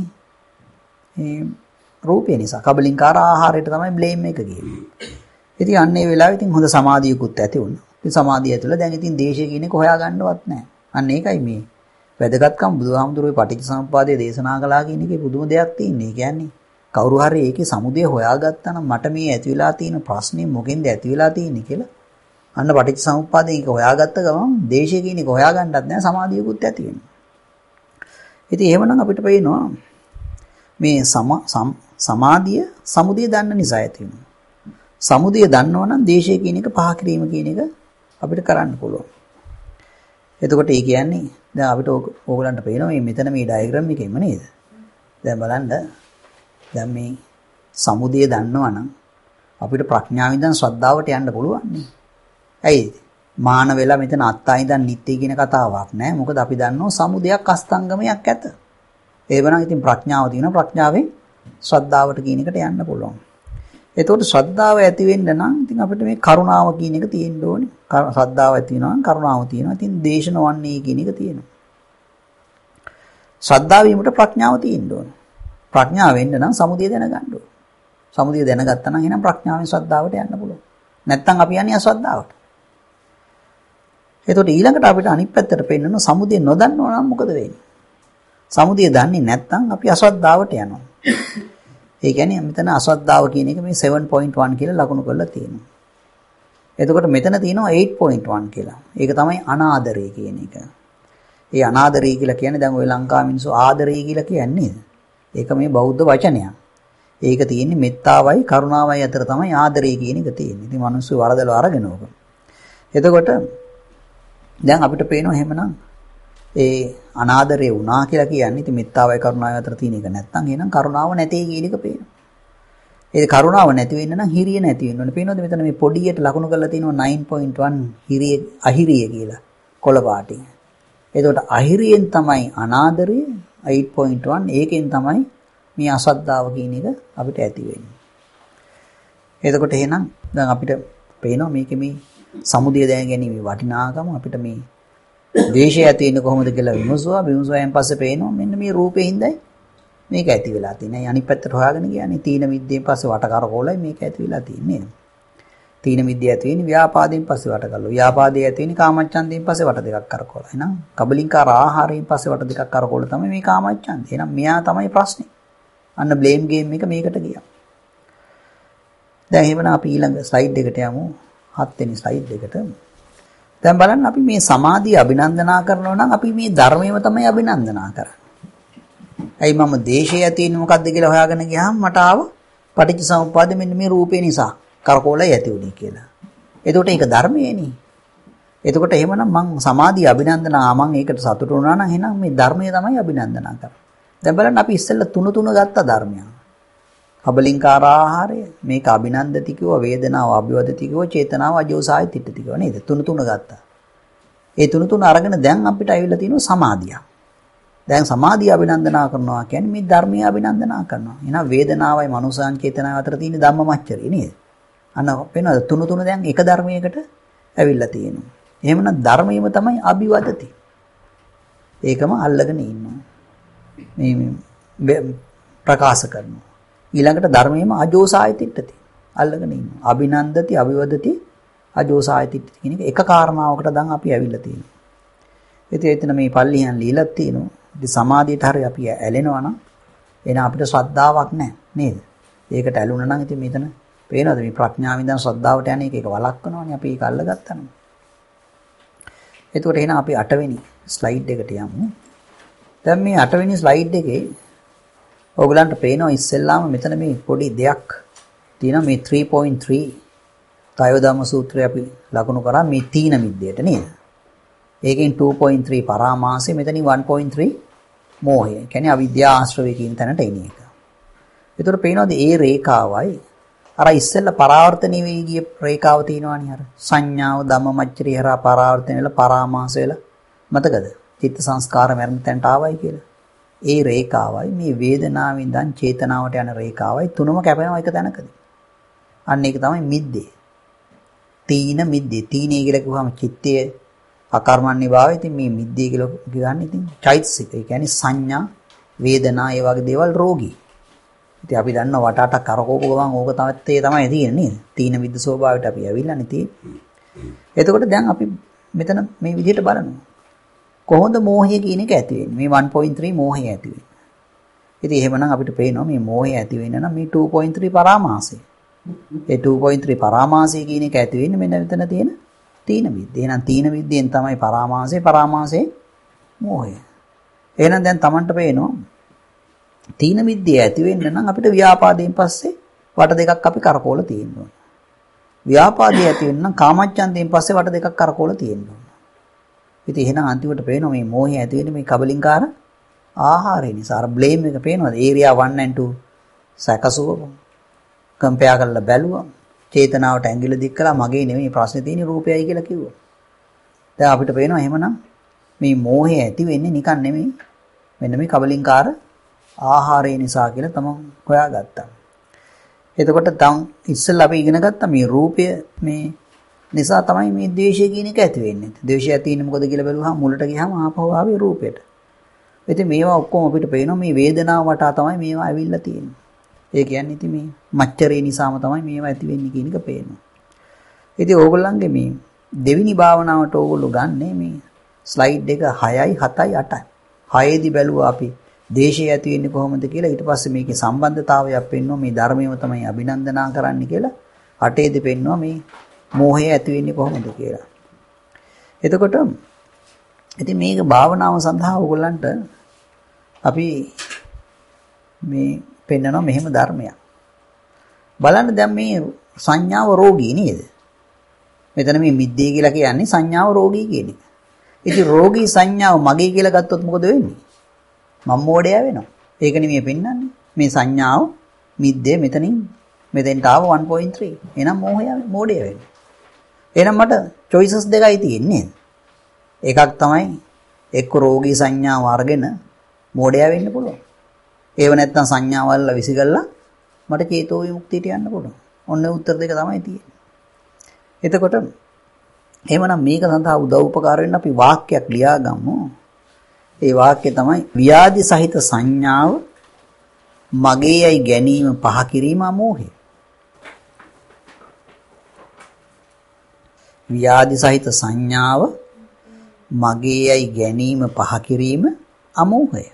රූපය නිසා. කබලින්කාර ආහාරයට තමයි බ්ලේම් එක ගියේ. ඉතින් අන්න ඒ වෙලාවේ ඉතින් හොඳ සමාධියකුත් ඇති වුණා. ඉතින් සමාධිය ඇතුළ දැන් ඉතින් දේශය කියන එක හොයාගන්නවත් නැහැ. අන්න ඒකයි මේ වැදගත්කම බුදුහාමුදුරුවෝ පටිච්චසමුප්පාදයේ දේශනා කළා කියන එකේ පුදුම දෙයක් තියෙන්නේ. ඒ කියන්නේ කවුරු හරි ඒකේ සමුදය හොයාගත්තා නම් මට මේ ඇති වෙලා තියෙන ප්‍රශ්නේ මොකෙන්ද ඇති වෙලා තියෙන්නේ කියලා අන්න පටිච්චසමුප්පාදයේ ඒක හොයාගත්ත ගමන් දේශය කියන එක හොයාගන්නත් නැහැ සමාධියකුත් ඇති වෙනවා. ඉතින් එහෙමනම් අපිට පේනවා මේ සමාධිය සමුදය දන්න නිසා ඇති වෙනවා. සමුදය දන්නවා නම් දේශය කියන එක පහ කිරීම කියන එක අපිට කරන්න පුළුවන්. එතකොට ඒ කියන්නේ දැන් අපිට ඕගලන්ට පේනවා මේ මෙතන මේ ඩයග්‍රෑම් එකෙම නේද? දැන් බලන්න දැන් මේ සමුදය දන්නවා නම් අපිට ප්‍රඥාවෙන් දැන් ශ්‍රද්ධාවට යන්න පුළුවන් නේ. ඇයි? මාන වෙලා මෙතන අත්තා ඉඳන් නිත්‍ය කියන කතාවක් නෑ. මොකද අපි දන්නවා සමුදයක් අස්තංගමයක් ඇත. එහෙමනම් ඉතින් ප්‍රඥාව තියෙනවා. ප්‍රඥාවෙන් ශ්‍රද්ධාවට කියන එකට යන්න පුළුවන්. එතකොට ශ්‍රද්ධාව ඇති වෙන්න නම් ඉතින් අපිට මේ කරුණාව කියන එක තියෙන්න ඕනේ. ශ්‍රද්ධාව ඇති වෙනවා නම් කරුණාව තියෙනවා. ඉතින් දේශන වන්නේ කියන එක තියෙනවා. ශ්‍රද්ධාව වීමට ප්‍රඥාව තියෙන්න ඕනේ. ප්‍රඥාව වෙන්න නම් සමුදය දැනගන්න ඕනේ. සමුදය දැනගත්තා නම් එහෙනම් ප්‍රඥාවෙන් ශ්‍රද්ධාවට යන්න පුළුවන්. නැත්තම් අපි යන්නේ අශ්‍රද්ධාවට. එතකොට ඊළඟට අපිට අනිත් පැත්තට පෙන්නන සමුදය නොදන්නව නම් මොකද වෙන්නේ? සමුදය දන්නේ නැත්තම් අපි අශ්‍රද්ධාවට යනවා. ඒ කියන්නේ මෙතන අශ්‍රද්ධාව කියන එක මේ 7.1 කියලා ලකුණු කරලා තියෙනවා. එතකොට මෙතන තියෙනවා 8.1 කියලා. ඒක තමයි අනාදරය කියන එක. ඒ අනාදරය කියලා කියන්නේ දැන් ওই ලංකාව මිනිස්සු ආදරය කියලා කියන්නේ. ඒක මේ බෞද්ධ වචනයක්. ඒක තියෙන්නේ මෙත්තාවයි කරුණාවයි අතර තමයි ආදරය කියන එක තියෙන්නේ. ඉතින් මිනිස්සු වරදලා අරගෙන ඕක. එතකොට දැන් අපිට පේනවා එහෙමනම් ඒ අනාදරය වුණා කියලා කියන්නේ ඉතින් මෙත්තාවයි කරුණාවයි අතර තියෙන එක නැත්නම් එහෙනම් කරුණාව නැtei කියන එක පේනවා. ඒ කරුණාව නැති වෙන්න නම් හිරිය නැති වෙන්න ඕනේ. පේනවද මෙතන මේ පොඩියට ලකුණු කරලා තියෙනවා 9.1 හිරිය අහිරිය කියලා කොළ පාටින්. එතකොට අහිරියෙන් තමයි අනාදරය 8.1 ඒකෙන් තමයි මේ අසද්ධාව කියන එක අපිට ඇති වෙන්නේ. එතකොට එහෙනම් දැන් අපිට පේනවා මේකේ මේ සමුදය දැන ගැනීම වටිනාකම අපිට මේ ද්වේෂය ඇති වෙන්නේ කොහොමද කියලා විමසුවාන් පස්සේ පේනවා මෙන්න මේ රූපේ හිඳයි මේක ඇති වෙලා තියෙනවා. අනිත් පැත්තට හොයාගෙන කියන්නේ තීන මිද්දෙන් පස්සේ වට කරකෝලයි මේක ඇති වෙලා තියෙන්නේ. තීන මිද්දේ ඇති වෙන්නේ ව්‍යාපාදයෙන් පස්සේ වට කරලා. ව්‍යාපාදයේ ඇති වෙන්නේ කාමච්ඡන්දයෙන් පස්සේ වට දෙකක් කරකෝලා. එහෙනම් කබලින්කාර ආහාරයෙන් පස්සේ වට දෙකක් කරකෝලා තමයි මේ කාමච්ඡන්දය. එහෙනම් මෙයා තමයි ප්‍රශ්නේ. අන්න බ්ලේම් ගේම් එක මේකට ගියා. දැන් එහෙමනම් අපි ඊළඟ ස්ලයිඩ් එකට යමු. 7 වෙනි ස්ලයිඩ් එකට. දැන් බලන්න අපි මේ සමාධිය අභිනන්දනා කරනවා නම් අපි මේ ධර්මයේම තමයි අභිනන්දනා කරන්නේ. ඇයි මම දේශය ඇති වෙන්නේ මොකද්ද කියලා හොයාගෙන ගියාම මට ආව පටිච්චසමුප්පාද මෙන්න මේ රූපේ නිසා කරකෝලයි ඇති වුනේ කියලා. එතකොට ඒක ධර්මයේනේ. එතකොට එහෙමනම් මං සමාධිය අභිනන්දනා මං ඒකට සතුටු වුණා නම් එහෙනම් මේ ධර්මය තමයි අභිනන්දනා කරන්නේ. දැන් බලන්න අපි ඉස්සෙල්ලා තුන ගත්ත ධර්මයන්. කබලින්කාර ආහාරය මේක අභිනන්දති කිව්ව වේදනාව අභිවදති කිව්ව චේතනාව අජෝසාය තිට්ඨති කිව්ව නේද? තුන ගත්තා. ඒ තුන අරගෙන දැන් අපිට ඇවිල්ලා තියෙනවා සමාධිය. දැන් සමාධිය අභිනන්දනා කරනවා කියන්නේ මේ ධර්මය අභිනන්දනා කරනවා. එහෙනම් වේදනාවයි මනෝසං චේතනාව අතර තියෙන ධම්මමච්චරිය නේද? අන්න වෙනවද තුන දැන් එක ධර්මයකට ඇවිල්ලා තියෙනවා. එහෙමනම් ධර්මයේම තමයි අභිවදති. ඒකම අල්ලගෙන ඉන්නවා. මේ ප්‍රකාශ කරනවා. ඊළඟට ධර්මයේම අජෝසාය තිට්ඨති. අල්ලගෙන ඉන්නවා. අභිනන්දති අභිවදති අජෝසාය තිට්ඨති කියන එක කාරණාවකට දැන් අපි ඇවිල්ලා තියෙනවා. ඉතින් එතන මේ පල්ලියන් ලීලක් තියෙනවා. ඉතින් සමාධියට හරිය අපි ඇලෙනවා නම් එන අපිට ශ්‍රද්ධාවක් නැහැ නේද? ඒකට ඇලුනා නම් ඉතින් මෙතන පේනවද මේ ප්‍රඥාවෙන් දැන් ශ්‍රද්ධාවට යන එක වළක්වනවානේ අපි ඒක අල්ලගත්තා නම්. එතකොට එහෙනම් අපි 8 වෙනි ස්ලයිඩ් එකට යමු. දැන් මේ 8 වෙනි ස්ලයිඩ් එකේ ඔයගලන්ට පේනවා ඉස්සෙල්ලාම මෙතන මේ පොඩි දෙයක් තියෙනවා මේ 3.3 තයෝදම සූත්‍රය අපි ලකුණු කරා මේ තීන මිද්දයට නේද? ඒකෙන් 2.3 පරාමාසය මෙතනින් 1.3 මෝහය. කියන්නේ අවිද්‍යා ආශ්‍රවය කියන තැනට එන එක. ඒතර පේනවාද ඒ රේඛාවයි අර ඉස්සෙල්ලා පරාවර්තනීය වෙයි ගිය රේඛාව තියෙනවානේ අර සංඥාව ධම්මමච්චරිය හරහා පරාවර්තන වෙලා පරාමාස වෙලා මතකද? චිත්ත සංස්කාර මරණ තැනට ආවයි කියලා. ඒ රේඛාවයි මේ වේදනාවෙන් ඉඳන් චේතනාවට යන රේඛාවයි තුනම කැපෙනවා එක තැනකදී. අන්න ඒක තමයි මිද්දේ. තීන මිද්දේ. තීනේ කියලා කිව්වම චිත්තයේ අකර්මණ්‍ය භාවය. ඉතින් මේ මිද්දේ කියලා කියන්නේ ඉතින් චෛතසික. ඒ කියන්නේ සංඥා, වේදනා ඒ වගේ දේවල් රෝගී. ඉතින් අපි දන්නවා වටාට කරකෝප ගමන් ඕක තමයි තියෙන්නේ නේද? තීන මිද්ද ස්වභාවයට අපි ඇවිල්ලානේ තියෙන්නේ. එතකොට දැන් අපි මෙතන මේ විදිහට බලනවා. කොහොමද මෝහය කියන එක ඇති වෙන්නේ? මේ 1.3 මෝහය ඇති වෙන්නේ. ඉතින් එහෙමනම් අපිට පේනවා මේ මෝහය ඇති වෙන්න නම් මේ 2.3 පරාමාසය. ඒ 2.3 පරාමාසය කියන එක ඇති වෙන්නේ මෙන්න මෙතන තියෙන තීන මිද්ද. එහෙනම් තීන මිද්දෙන් තමයි පරාමාසයේ මෝහය. එහෙනම් දැන් Tamanට පේනවා තීන මිද්දේ ඇති වෙන්න නම් අපිට ව්‍යාපාදයෙන් පස්සේ වට දෙකක් අපි කරකෝල තියෙන්න ඕන. ව්‍යාපාදේ ඇති වෙන්න නම් කාමච්ඡන්දයෙන් පස්සේ වට දෙකක් කරකෝල තියෙන්න ඕන. ඉතින් එහෙනම් අන්තිමට පේනවා මේ මෝහය ඇති වෙන්නේ මේ කබලින්කාර ආහාරය නිසා. අර බ්ලේම් එක පේනවද? ඒරියා 1 and 2 සැකසුව කම්පෙයාර් කරලා බැලුවා. චේතනාවට ඇඟිල්ල දික් කළා මගේ නෙමෙයි ප්‍රශ්නේ තියෙන්නේ රූපයයි කියලා කිව්වා. දැන් අපිට පේනවා එහෙමනම් මේ මෝහය ඇති වෙන්නේ නිකන් නෙමෙයි. මෙන්න මේ කබලින්කාර ආහාරය නිසා කියලා තමන් හොයාගත්තා. එතකොට තම ඉස්සෙල්ලා අපි ඉගෙන ගත්තා මේ රූපය මේ නිසා තමයි මේ ද්වේෂය කියන එක ඇති වෙන්නේ. ද්වේෂය ඇති වෙන්නේ මොකද කියලා බැලුවහම මුලට ගියාම ආපහු ආවේ රූපයට. ඉතින් මේවා ඔක්කොම අපිට පේනවා මේ වේදනාව වටා තමයි මේවා ඇවිල්ලා තියෙන්නේ. ඒ කියන්නේ ඉතින් මේ මච්චරේ නිසාම තමයි මේවා ඇති වෙන්නේ කියන එක පේනවා. ඉතින් ඕගොල්ලන්ගේ මේ දෙවෙනි භාවනාවට ඕගොල්ලෝ ගන්නේ මේ ස්ලයිඩ් එක 6යි 7යි 8යි. 6ේදී බැලුවා අපි දේශය ඇති වෙන්නේ කොහොමද කියලා. ඊට පස්සේ මේකේ සම්බන්ධතාවයක් පෙන්වනවා මේ ධර්මයම තමයි අභිනන්දනා කරන්න කියලා. 8ේදී පෙන්වනවා මේ මෝහය ඇති වෙන්නේ කොහොමද කියලා. එතකොට ඉතින් මේක භාවනාව සඳහා ඕගොල්ලන්ට අපි මේ පෙන්නනවා මෙහෙම ධර්මයක්. බලන්න දැන් මේ සංඥාව රෝගී නේද? මෙතන මේ මිද්දේ කියලා කියන්නේ සංඥාව රෝගී කියන එක. ඉතින් රෝගී සංඥාව මගේ කියලා ගත්තොත් මොකද වෙන්නේ? මම මෝඩයා වෙනවා. ඒකනේ මේ පෙන්නන්නේ. මේ සංඥාව මිද්දේ මෙතෙන්ට ආව 1.3. එහෙනම් මෝඩයා වෙනවා. එහෙනම් මට choices දෙකයි තියෙන්නේ. එකක් තමයි එක්ක රෝගී සංඥාව අරගෙන මෝඩයා වෙන්න පුළුවන්. ඒව නැත්තම් සංඥාවල් විසිකල්ලා මට චේතෝ විමුක්තියට යන්න පුළුවන්. ඔන්න උත්තර දෙක තමයි තියෙන්නේ. එතකොට එහෙමනම් මේක සඳහා උදව් උපකාර වෙන්න අපි වාක්‍යයක් ලියාගමු. ඒ වාක්‍යය තමයි ව්‍යාධි සහිත සංඥාව මගේයි ගැනීම පහ කිරීම අමෝහය. ව්‍යාධි සහිත සංඥාව මගේයි ගැනීම පහ කිරීම අමෝහය.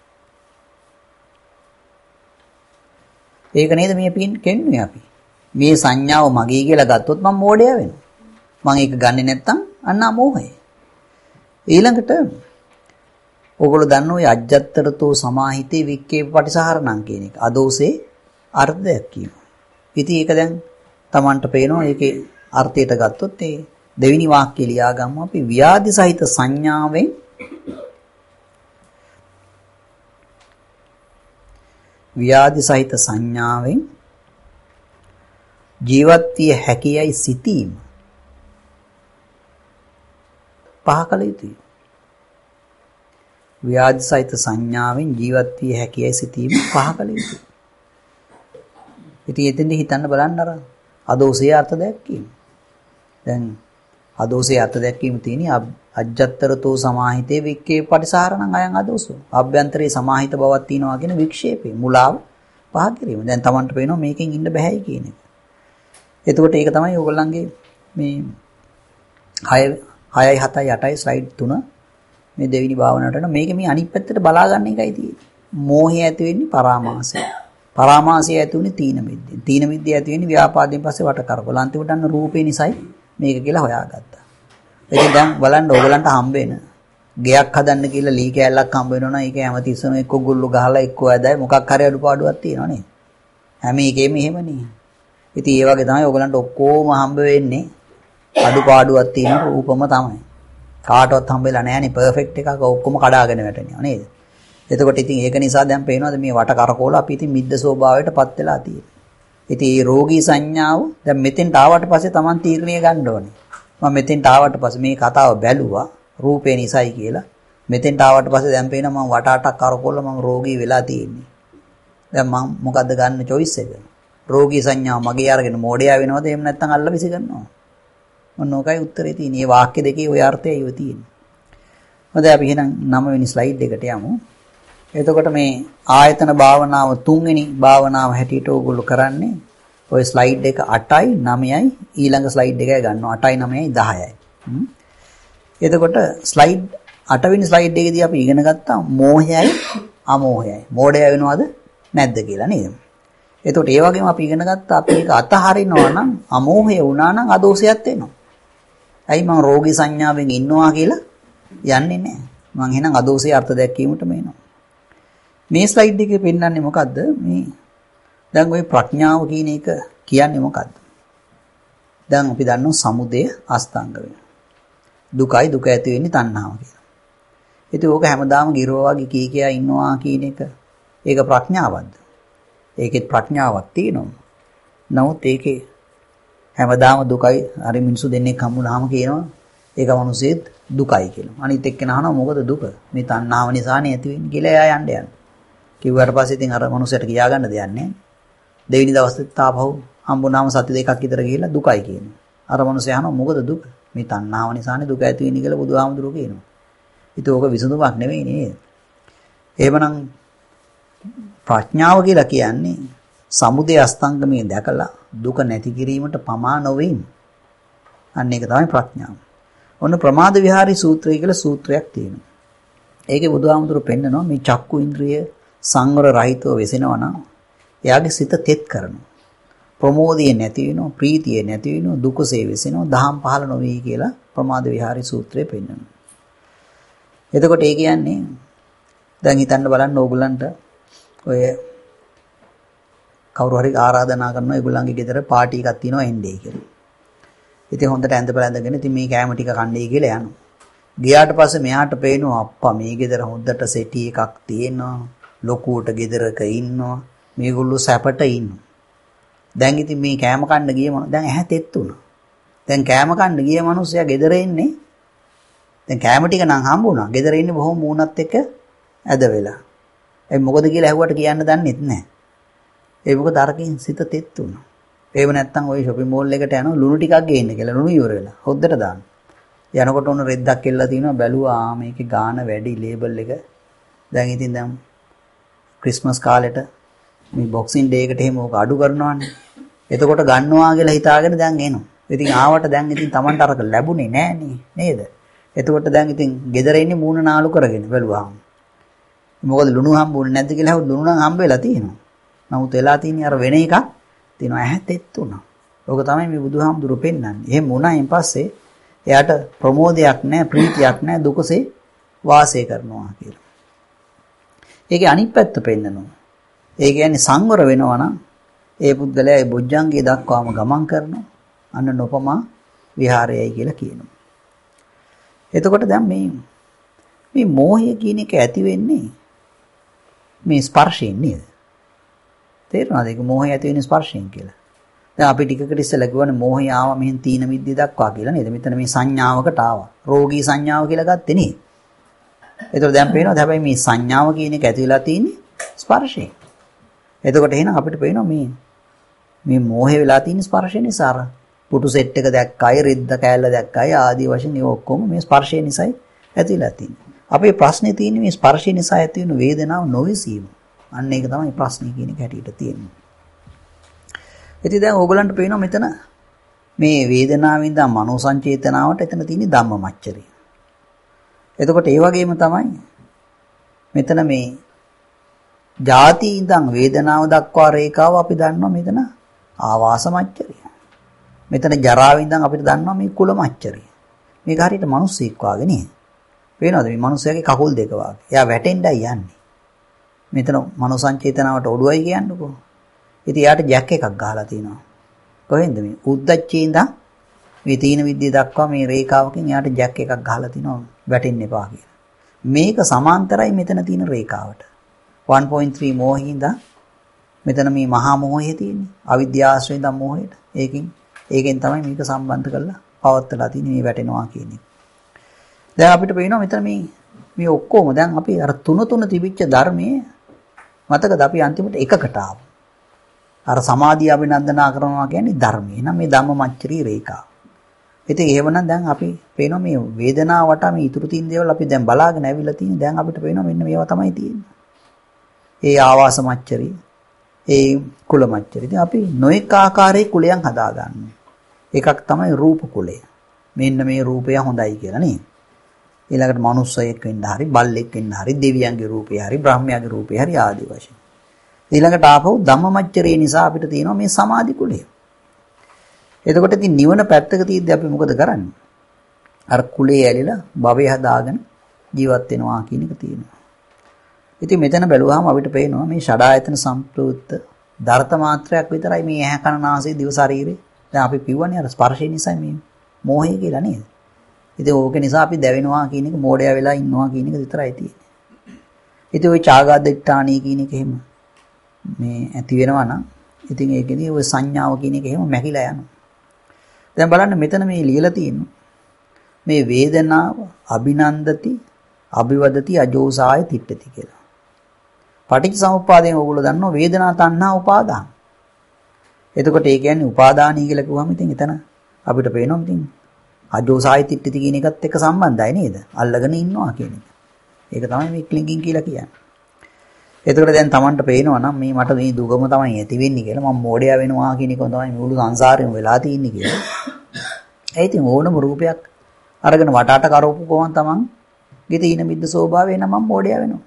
ඒක නේද මේ කියන්නේ අපි. මේ සංඥාව මගේ කියලා ගත්තොත් මම මෝඩයා වෙනවා. මම ඒක ගන්නෙ නැත්තම් අන්න අමෝහය. ඊළඟට ඕගොල්ලෝ දන්න ඔය අජ්ජත්තරතෝ සමාහිතේ වික්කේ පටිසහරණං කියන එක. අදෝසේ අර්ථයක් කියනවා. ඉතින් ඒක දැන් Tamanට පේනවා ඒකේ අර්ථයට ගත්තොත් ඒ දෙවෙනි වාක්‍යය ලියා ගමු අපි ව්‍යාධි සහිත සංඥාවෙන් ව්‍යාධි සහිත සංඥාවෙන් ජීවත් විය හැකියයි සිතීම පහ කළ යුතුයි. ව්‍යාධි සහිත සංඥාවෙන් ජීවත් විය හැකියයි සිතීම පහ කළ යුතුයි. ඉතින් එතෙන්ද හිතන්න බලන්න අර අදෝසේ අර්ථ දැක්කීම. දැන් අදෝසේ අර්ථ දැක්කීම තියෙන්නේ අජ්ජත්තරතෝ සමාහිතේ වික්කේ පටිසහරණං අයං අදෝසෝ. අභ්‍යන්තරේ සමාහිත බවක් තියෙනවා කියන වික්ෂේපේ මුලාව පහ කිරීම. දැන් Tamanට පේනවා මේකෙන් ඉන්න බෑයි කියන එක. එතකොට ඒක තමයි ඕගොල්ලන්ගේ මේ 6යි 7යි 8යි ස්ලයිඩ් 3 මේ දෙවෙනි භාවනාවට යන මේක මේ අනිත් පැත්තට බලා ගන්න එකයි තියෙන්නේ. මෝහය ඇති වෙන්නේ පරාමාසය. පරාමාසය ඇති වෙන්නේ තීන මිද්දෙන්. තීන මිද්දේ ඇති වෙන්නේ ව්‍යාපාදයෙන් පස්සේ වට කරකවල. අන්තිමට අන්න රූපේ නිසයි මේක කියලා හොයාගත්තා. ඉතින් දැන් බලන්න ඕගලන්ට හම්බ වෙන ගෙයක් හදන්න කියලා ලී කෑල්ලක් හම්බ වෙනවා නම් ඒක හැමතිස්සම එක්ක ගුල්ලු ගහලා එක්ක ඇදයි මොකක් හරි අඩුපාඩුවක් තියෙනවා නේද? හැම එකෙම එහෙමනේ. ඉතින් ඒ වගේ තමයි ඕගලන්ට ඔක්කොම හම්බ වෙන්නේ අඩුපාඩුවක් තියෙන රූපම තමයි. කාටවත් හම්බෙලා නැහැනේ පර්ෆෙක්ට් එකක ඔක්කොම කඩාගෙන වැටෙනවා නේද? එතකොට ඉතින් ඒක නිසා දැන් පේනවාද මේ වට කරකෝල අපි ඉතින් මිද්ද ස්වභාවයටපත් වෙලා තියෙන්නේ. ඉතින් මේ රෝගී සංඥාව දැන් මෙතෙන්ට ආවට පස්සේ Taman තීරණය ගන්න ඕනේ. මම මෙතෙන්ට ආවට පස්සේ මේ කතාව බැලුවා රූපේ නිසයි කියලා. මෙතෙන්ට ආවට පස්සේ දැන් පේනවා මම වටාටක් කරකෝල මම රෝගී වෙලා තියෙන්නේ. දැන් මම මොකද්ද ගන්න choice එක? රෝගී සංඥාව මගේ අරගෙන මෝඩයා වෙනවද එහෙම නැත්නම් අල්ල විසි ගන්නවද? මොන ඕකයි උත්තරේ තියෙන්නේ. මේ වාක්‍ය දෙකේ ওই අර්ථයයි ඉව තියෙන්නේ. හොඳයි අපි එහෙනම් 9 වෙනි ස්ලයිඩ් එකට යමු. එතකොට මේ ආයතන භාවනාව 3 වෙනි භාවනාව හැටියට ඕගොල්ලෝ කරන්නේ ඔය ස්ලයිඩ් එක 8යි 9යි ඊළඟ ස්ලයිඩ් එකයි ගන්නවා 8යි 9යි 10යි. එතකොට ස්ලයිඩ් 8 වෙනි ස්ලයිඩ් එකේදී අපි ඉගෙන ගත්තා මෝහයයි අමෝහයයි. මෝඩය වෙනවද නැද්ද කියලා නේද? එතකොට ඒ වගේම අපි ඉගෙන ගත්තා අපි ඒක අතහරිනවා නම් අමෝහය වුණා නම් අදෝෂයක් වෙනවා. ඇයි මම රෝගී සංඥාවෙන් ඉන්නවා කියලා යන්නේ නැහැ. මම එහෙනම් අදෝෂයේ අර්ථ දැක්වීමටම එනවා. මේ ස්ලයිඩ් එකේ පෙන්නන්නේ මොකද්ද? මේ දැන් ওই ප්‍රඥාව කියන එක කියන්නේ මොකද්ද? දැන් අපි දන්නවා සමුදය අස්තංග වෙනවා. දුකයි දුක ඇති වෙන්නේ තණ්හාව කියලා. ඉතින් ඕක හැමදාම ගිරෝ වගේ කීකියා ඉන්නවා කියන එක ඒක ප්‍රඥාවක්ද? ඒකෙත් ප්‍රඥාවක් තියෙනවා. නමුත් ඒකේ හැමදාම දුකයි අර මිනිස්සු දෙන්නේ හම්බුනාම කියනවා ඒක මිනිස්සෙත් දුකයි කියලා. අනිත් එක්කෙනා අහනවා මොකද දුක? මේ තණ්හාව නිසානේ ඇති වෙන්නේ කියලා එයා යන්න. කිව්වට පස්සේ ඉතින් අර මනුස්සයට කියා ගන්න දෙයක් නැහැ. දෙවෙනි දවසේ තාපහු හම්බුනාම සති දෙකක් විතර ගිහිල්ලා දුකයි කියනවා. අර මනුස්සයා අහනවා මොකද දුක? මේ තණ්හාව නිසානේ දුක ඇති වෙන්නේ කියලා බුදුහාමුදුරුවෝ කියනවා. ඉතින් ඕක විසඳුමක් නෙවෙයි නේද? එහෙමනම් ප්‍රඥාව කියලා කියන්නේ සමුදය අස්තංගමයේ දැකලා දුක නැති කිරීමට පමා නොවීම. අන්න ඒක තමයි ප්‍රඥාව. ඔන්න ප්‍රමාද විහාරී සූත්‍රය කියලා සූත්‍රයක් තියෙනවා. ඒකේ බුදුහාමුදුරුවෝ පෙන්නනවා මේ චක්කු ඉන්ද්‍රිය සංවර රහිතව වෙසෙනවා නම් එයාගේ සිත තෙත් කරනවා. ප්‍රමෝදය නැති වෙනවා, ප්‍රීතිය නැති වෙනවා, දුකසේ වෙසෙනවා, දහම් පහළ නොවේ කියලා ප්‍රමාද විහාරී සූත්‍රයේ පෙන්නනවා. එතකොට ඒ කියන්නේ දැන් හිතන්න බලන්න ඕගොල්ලන්ට ඔය කවුරු හරි ආරාධනා කරනවා ඒගොල්ලන්ගේ ගෙදර පාටි එකක් තියෙනවා එන්නේ කියලා. ඉතින් හොඳට ඇඳ බලඳගෙන ඉතින් මේ කෑම ටික කන්නේ කියලා යනවා. ගියාට පස්සේ මෙයාට පේනවා අප්පා මේ ගෙදර හොඳට සෙටි එකක් තියෙනවා. ලොකුවට ගෙදරක ඉන්නවා. මේගොල්ලෝ සැපට ඉන්නවා. දැන් ඉතින් මේ කෑම කන්න ගිය දැන් ඇහැ තෙත් උනා. දැන් කෑම කන්න ගිය මිනිස්සයා ගෙදර ඉන්නේ. දැන් කෑම ටික නම් හම්බුණා. ගෙදර ඉන්නේ බොහොම මූණත් එක්ක ඇද වෙලා. ඒ මොකද කියලා ඇහුවට කියන්න දන්නෙත් නැහැ. ඒ මොකද අරකින් සිත තෙත් උනා. ඒව නැත්තම් ওই shopping mall එකට යනවා ලුණු ටිකක් ගේන්න කියලා ලුණු ඉවර වෙලා. හොද්දට දාන්න. යනකොට ඔන්න රෙද්දක් එල්ලලා තිනවා බැලුවා මේකේ ගාන වැඩි ලේබල් එක. දැන් ඉතින් දැන් ක්‍රිස්මස් කාලෙට මේ බොක්සින් ඩේ එකට එහෙම ඕක අඩු කරනවානේ. එතකොට ගන්නවා කියලා හිතාගෙන දැන් එනවා. ඉතින් ආවට දැන් ඉතින් Tamanට අරක ලැබුණේ නෑනේ නේද? එතකොට දැන් ඉතින් ගෙදර ඉන්නේ මූණ නාලු කරගෙන බැලුවාම. මොකද ලුණු හම්බුනේ නැද්ද කියලා හවුද ලුණු නම් හම්බ වෙලා තියෙනවා. නමුත් වෙලා තියෙන්නේ අර වෙන එකක් තියෙනවා ඇහත් එත් උනා. ඕක තමයි මේ බුදුහාමුදුරුවෝ පෙන්නන්නේ. එහෙම වුණායින් පස්සේ එයාට ප්‍රමෝදයක් නැහැ, ප්‍රීතියක් නැහැ, දුකසේ වාසය කරනවා කියලා. ඒකේ අනිත් පැත්ත පෙන්නනවා. ඒ කියන්නේ සංවර වෙනවා නම් ඒ පුද්ගලයා ඒ බොජ්ජංගේ දක්වාම ගමන් කරනවා. අන්න නොපමා විහාරයයි කියලා කියනවා. එතකොට දැන් මේ මෝහය කියන එක ඇති වෙන්නේ මේ ස්පර්ශයෙන් නේද? තේරෙනවද? ඒක මෝහය ඇති වෙන්නේ ස්පර්ශයෙන් කියලා. දැන් අපි ටිකකට ඉස්සෙල්ලා කිව්වනේ මෝහය ආවා මෙහෙන් තීන මිද්දේ දක්වා කියලා නේද? මෙතන මේ සංඥාවකට ආවා. රෝගී සංඥාව කියලා ගත්තේ නේ. ඒතකොට දැන් පේනවද? හැබැයි මේ සංඥාව කියන එක ඇති වෙලා තියෙන්නේ ස්පර්ශයෙන්. එතකොට එහෙනම් අපිට පේනවා මේ මෝහය වෙලා තියෙන ස්පර්ශය නිසා. පුටු සෙට් එක දැක්කයි, රෙද්ද කෑල්ල දැක්කයි ආදී වශයෙන් ඒ ඔක්කොම මේ ස්පර්ශය නිසායි ඇතිලා තියෙන්නේ. අපේ ප්‍රශ්නේ තියෙන්නේ මේ ස්පර්ශය නිසා ඇති වෙන වේදනාව නොවිසීම. අන්න ඒක තමයි ප්‍රශ්නේ කියන එක හැටියට තියෙන්නේ. ඉතින් දැන් ඕගලන්ට පේනවා මෙතන මේ වේදනාවෙන් ඉඳන් මනෝ සංචේතනාවට එතන තියෙන ධම්මමච්චරිය. එතකොට ඒ වගේම තමයි මෙතන මේ ಜಾති ඉඳන් වේදනාව දක්වා රේඛාව අපි දන්නවා මෙතන ආවාසමච්චරිය. මෙතන ජරාවෙන් ඉඳන් අපිට දන්නවා මේ කුලමච්චරිය. මේක හරියට මිනිස්සෙක් වාගේ නේ. පේනවද මේ මිනිස්සයාගේ කකුල් දෙක වාගේ. එයා වැටෙන්නයි යන්නේ. මෙතන මනෝ සංචේතනාවට ඔඩුවයි කියන්නකෝ. ඉතින් යාට ජැක් එකක් ගහලා තිනවා. කොහෙන්ද මේ උද්දච්චේ ඉඳන් මේ තීන විද්‍ය දක්වා මේ රේඛාවකින් යාට ජැක් එකක් ගහලා තිනවා වැටෙන්න එපා කියලා. මේක සමාන්තරයි මෙතන තියෙන රේඛාවට. 1.3 මෝහින්ද මෙතන මේ මහා මෝහය තියෙන්නේ. අවිද්‍යාශ්‍රයෙන් ඉඳන් මෝහයට. ඒකෙන් තමයි මේක සම්බන්ධ කරලා පවත්ලා තියෙන්නේ මේ වැටෙනවා කියන එක. දැන් අපිට පේනවා මෙතන මේ ඔක්කොම දැන් අපි අර තුන තිබිච්ච ධර්මයේ මතකද අපි අන්තිමට එකකට ආවා. අර සමාධිය අභිනන්දනා කරනවා කියන්නේ ධර්මයේ. නම් මේ ධම්මමච්චරී රේඛාව. ඉතින් එහෙමනම් දැන් අපි පේනවා මේ වේදනාව වටා මේ ඉතුරු තියෙන දේවල් අපි දැන් බලාගෙන ඇවිල්ලා තියෙන. දැන් අපිට පේනවා මෙන්න මේවා තමයි තියෙන්නේ. ඒ ආවාසමච්චරී, ඒ කුලමච්චරී. ඉතින් අපි නොඑක ආකාරයේ කුලයන් හදාගන්නවා. එකක් තමයි රූප කුලය. මෙන්න මේ රූපය හොඳයි කියලා නේ. ඊළඟට මනුස්සයෙක් වෙන්න හරි, බල්ලෙක් වෙන්න හරි, දෙවියන්ගේ රූපය හරි, බ්‍රහ්මයාගේ රූපය හරි ආදී වශයෙන්. ඊළඟට ආපහු ධම්මමච්චරේ නිසා අපිට තියෙනවා මේ සමාධි කුලය. එතකොට ඉතින් නිවන පැත්තක තියෙද්දි අපි මොකද කරන්නේ? අර කුලේ ඇලිලා භවය හදාගෙන ජීවත් වෙනවා කියන එක තියෙනවා. ඉතින් මෙතන බැලුවාම අපිට පේනවා මේ ෂඩායතන සම්ප්‍රයුක්ත ධර්ත මාත්‍රයක් විතරයි මේ ඇහැ කන නාසය දිව ශරීරේ. දැන් අපි පිව්වනේ අර ස්පර්ශය නිසා මේ මෝහය කියලා නේද? ඉතින් ඕක නිසා අපි දැවෙනවා කියන එක මෝඩයා වෙලා ඉන්නවා කියන එක විතරයි තියෙන්නේ. ඉතින් ওই චාගාදිට්ඨානී කියන එක එහෙම මේ ඇති වෙනවා නම් ඉතින් ඒකෙදී ওই සංඥාව කියන එක එහෙම මැකිලා යනවා. දැන් බලන්න මෙතන මේ ලියලා තියෙනවා මේ වේදනාව අභිනන්දති අභිවදති අජෝසාය තිට්ඨති කියලා. පටිච්චසමුප්පාදයෙන් ඕගොල්ලෝ දන්නවා වේදනා තණ්හා උපාදාන. එතකොට ඒ කියන්නේ උපාදානයි කියලා කිව්වම ඉතින් එතන අපිට පේනවා ඉතින් අජෝසායි තිට්ඨිති කියන එකත් එක්ක සම්බන්ධයි නේද? අල්ලගෙන ඉන්නවා කියන එක. ඒක තමයි මේ ක්ලින්කින් කියලා කියන්නේ. එතකොට දැන් Tamanට පේනවා නම් මේ මට මේ දුකම තමයි ඇති වෙන්නේ කියලා මම මෝඩයා වෙනවා කියන එක තමයි මුළු සංසාරෙම වෙලා තියෙන්නේ කියලා. ඒ ඉතින් ඕනම රූපයක් අරගෙන වටාට කරවපු ගමන් Taman ගෙත ඉන මිද්ද ස්වභාවය නම් මම මෝඩයා වෙනවා.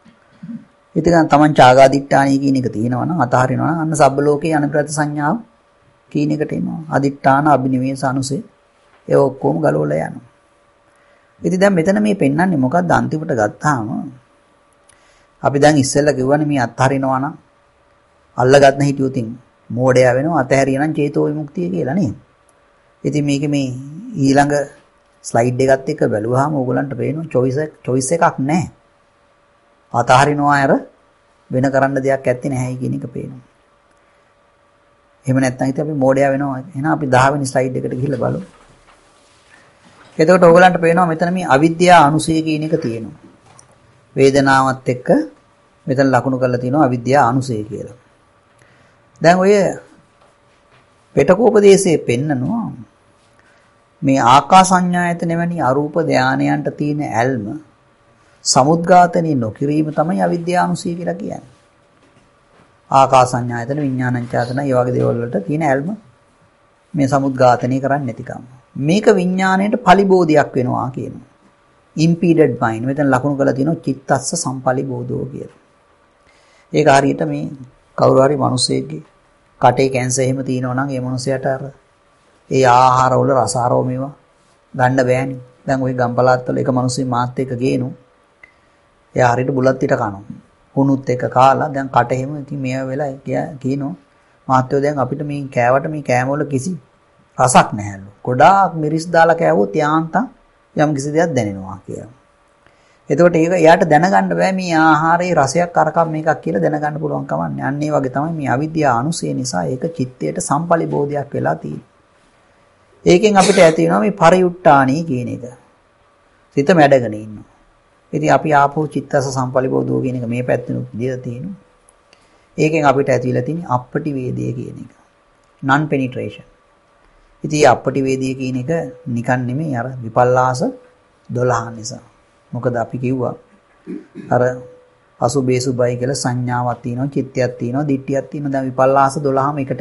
ඉතින් Taman චාගාදිට්ඨානයි කියන එක තියෙනවා නම් අතහරිනවා නම් අන්න සබ්බ ලෝකේ අනිප්‍රත් සංඥාව කියන එකට එනවා. අදිට්ඨාන අබිනිවේෂ අනුසේ ඒ ඔක්කොම ගලවලා යනවා. ඉතින් දැන් මෙතන මේ පෙන්වන්නේ මොකක්ද අන්තිමට ගත්තාම අපි දැන් ඉස්සෙල්ලා කිව්වනේ මේ අත්හරිනවා නම් අල්ලගත්න හිටියොතින් මෝඩයා වෙනවා අතහැරියා නම් චේතෝ විමුක්තිය කියලා නේද? ඉතින් මේක මේ ඊළඟ ස්ලයිඩ් එකත් එක්ක බැලුවාම ඕගොල්ලන්ට පේනවා choice එකක් නැහැ. අතහරිනවා අර වෙන කරන්න දෙයක් ඇත්තේ නැහැයි කියන එක පේනවා. එහෙම නැත්නම් ඉතින් අපි මෝඩයා වෙනවා. එහෙනම් අපි 10 වෙනි ස්ලයිඩ් එකට ගිහිල්ලා බලමු. එතකොට ඕගොල්ලන්ට පේනවා මෙතන මේ අවිද්‍යාව අනුසය කියන එක තියෙනවා. වේදනාවත් එක්ක මෙතන ලකුණු කරලා තියෙනවා අවිද්‍යාව අනුසය කියලා. දැන් ඔය පිටකෝපදේශයේ පෙන්නනවා මේ ආකාසඤ්ඤායතන වැනි අරූප ධානයන්ට තියෙන ඇල්ම සමුද්ඝාතනෙ නොකිරීම තමයි අවිද්‍යාව අනුසය කියලා කියන්නේ. ආකාසඤ්ඤායතන විඥානංචාතන ඒ වගේ දේවල් වලට තියෙන ඇල්ම මේ සමුද්ඝාතනෙ කරන්නේ නැතිකම. මේක විඥාණයට පලිබෝධයක් වෙනවා කියනවා. impeded mind. මෙතන ලකුණු කරලා තියෙනවා චිත්තස්ස සම්පලිබෝධෝ කියලා. ඒක හරියට මේ කවුරු හරි මිනිස්සෙක්ගේ කටේ කැන්සර් එහෙම තියෙනවා නම් ඒ මිනිසයාට අර ඒ ආහාර වල රස ආරෝම ඒවා ගන්න බෑනේ. දැන් ওই ගම්පලාත් වල එක මිනිස්සෙක් මාත් එක්ක ගේනු. එයා හරියට බුලත් පිට කනවා. හුණුත් එක්ක කාලා දැන් කට එහෙම ඉතින් මේව වෙලා කියනවා මාත්‍යෝ දැන් අපිට මේ කෑවට මේ කෑම වල කිසි රසක් නැහැලු. ගොඩාක් මිරිස් දාලා කෑවොත් යාන්තම් යම් කිසි දෙයක් දැනෙනවා කියලා. එතකොට ඒක එයාට දැනගන්න බෑ මේ ආහාරයේ රසයක් අරකම් මේකක් කියලා දැනගන්න පුළුවන් කමක් නැහැ. අන්න ඒ වගේ තමයි මේ අවිද්‍යාව අනුසය නිසා ඒක චිත්තයට සම්පලිබෝධයක් වෙලා තියෙන්නේ. ඒකෙන් අපිට ඇති වෙනවා මේ පරිඋට්ටාණී කියන එක. සිත මැඩගෙන ඉන්නවා. ඉතින් අපි ආපහු චිත්තස සම්පලිබෝධෝ කියන එක මේ පැත්තෙනුත් දිලා තියෙනවා. ඒකෙන් අපිට ඇතිවිලා තියෙන්නේ අපටි වේදය කියන එක. non penetration. ඉතින් අපටි වේදය කියන එක නිකන් නෙමෙයි අර විපල්ලාස 12 නිසා. මොකද අපි කිව්වා අර අසුබේ සුබයි කියලා සංඥාවක් තියෙනවා, චිත්තයක් තියෙනවා, දිට්ඨියක් තියෙනවා. දැන් විපල්ලාස 12ම එකට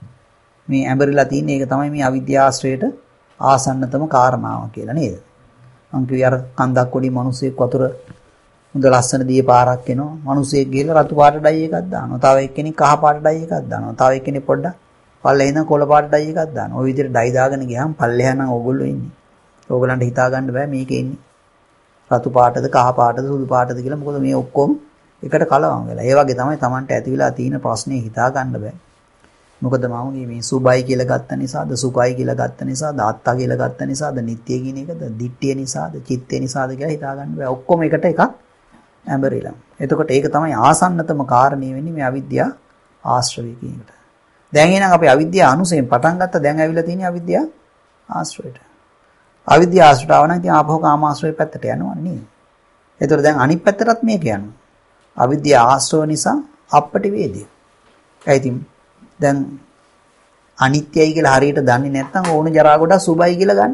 මේ ඇඹරිලා තියෙන එක තමයි මේ අවිද්‍යාශ්‍රයට ආසන්නතම කාරණාව කියලා නේද? මං කිව්වේ අර කන්දක් කොඩි මිනිස්සෙක් වතුර හොඳ ලස්සන දියේ පාරක් එනවා. මිනිස්සෙක් ගිහලා රතු පාට ඩයි එකක් දානවා. තව එක්කෙනෙක් කහ පාට ඩයි එකක් දානවා. තව එක්කෙනෙක් පොඩ්ඩක් පල්ලේ ඉඳන් කොළ පාට ඩයි එකක් දානවා. ওই විදිහට ඩයි දාගෙන ගියාම පල්ලෙහා නම් ඕගොල්ලෝ ඉන්නේ. ඕගොල්ලන්ට හිතා ගන්න බෑ මේකේ ඉන්නේ රතු පාටද කහ පාටද සුදු පාටද කියලා. මොකද මේ ඔක්කොම එකට කලවම් වෙලා. ඒ වගේ තමයි Tamanට ඇතිවිලා තියෙන ප්‍රශ්නේ හිතා ගන්න බෑ. මොකද මම මේ සුබයි කියලා ගත්ත නිසාද සුඛයි කියලා ගත්ත නිසාද අත්තා කියලා ගත්ත නිසාද නිට්ටය කියන එකද දිට්ඨිය නිසාද චිත්තය නිසාද කියලා හිතා ගන්න බෑ. ඔක්කොම එකට එකක් ඇඹරිලා. එතකොට ඒක තමයි ආසන්නතම කාරණේ වෙන්නේ මේ අවිද්‍යාව ආශ්‍රවය කියන එකට. දැන් එහෙනම් අපි අවිද්‍යාව අනුසයෙන් පටන් ගත්ත දැන් ඇවිල්ලා තියෙන්නේ අවිද්‍යාව ආශ්‍රවයට. අවිද්‍යාව ආශ්‍රයට ආව නම් ඉතින් ආපහු කාමාශ්‍රය පැත්තට යනවා නේද? එතකොට දැන් අනිත් පැත්තටත් මේක යනවා. අවිද්‍යාව ආශ්‍රව නිසා අපටි වේදේ. ඒ ඉතින් දැන් අනිත්‍යයි කියලා හරියට දන්නේ නැත්නම් ඕන ජරා කොට සුබයි කියලා ගන්න.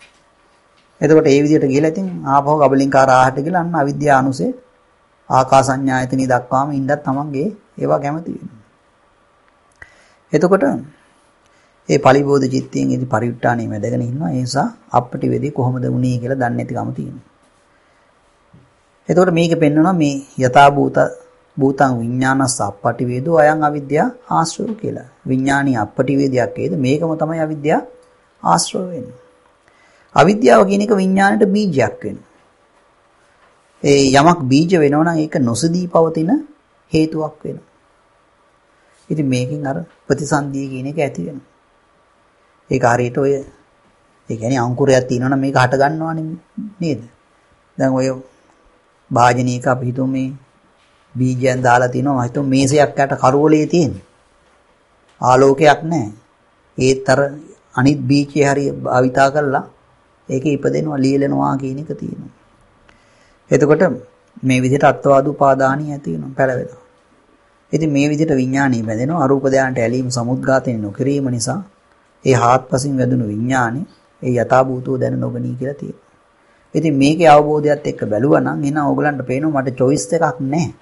එතකොට ඒ විදිහට ගිහලා ඉතින් ආපහු කබලින්කාර ආහට ගිහලා අන්න අවිද්‍යාව අනුසේ ආකාසඤ්ඤායතනිය දක්වාම ඉඳලා තමන්ගේ ඒවා කැමති වෙනවා. එතකොට ඒ පරිබෝධ චිත්තයෙන් ඉදි පරිඋට්ටාණය මැදගෙන ඉන්නවා. ඒ නිසා අපටි වෙදී කොහොමද වුනේ කියලා දන්නේ නැතිකම තියෙනවා. එතකොට මේක පෙන්වනවා මේ යථා භූතං විඥානස්ස අපටි වේදෝ අයං අවිද්‍යාව ආශ්‍රව කියලා. විඥානීය අපටි වේදයක් ඒද මේකම තමයි අවිද්‍යාව ආශ්‍රව වෙන්නේ. අවිද්‍යාව කියන එක විඥාණයට බීජයක් වෙනවා. ඒ යමක් බීජ වෙනවා නම් ඒක නොසදී පවතින හේතුවක් වෙනවා. ඉතින් මේකෙන් අර ප්‍රතිසන්දිය කියන එක ඇති වෙනවා. ඒක හරියට ඔය ඒ කියන්නේ අංකුරයක් තියෙනවා නම් මේක හට ගන්නවනේ නේද? දැන් ඔය භාජනයක අපි හිතුව මේ බීජයන් දාලා තිනවා මම හිතුව මේසයක් යට කරවලේ තියෙන. ආලෝකයක් නැහැ. ඒත් අර අනිත් බීජය හරිය භාවිතා කරලා ඒකේ ඉපදෙනවා ලියලනවා කියන එක තියෙනවා. එතකොට මේ විදිහට අත්වාද උපාදානිය ඇති වෙනවා පළවෙනවා. ඉතින් මේ විදිහට විඥානීය බැඳෙනවා අරූප ධානයට ඇලීම සමුද්ඝාතයෙන් නොකිරීම නිසා ඒ හාත්පසින් වැදුණු විඥානේ ඒ යථාභූතෝ දැන නොගනී කියලා තියෙනවා. ඉතින් මේකේ අවබෝධයත් එක්ක බැලුවා නම් එහෙනම් ඕගලන්ට පේනවා මට choice එකක් නැහැ.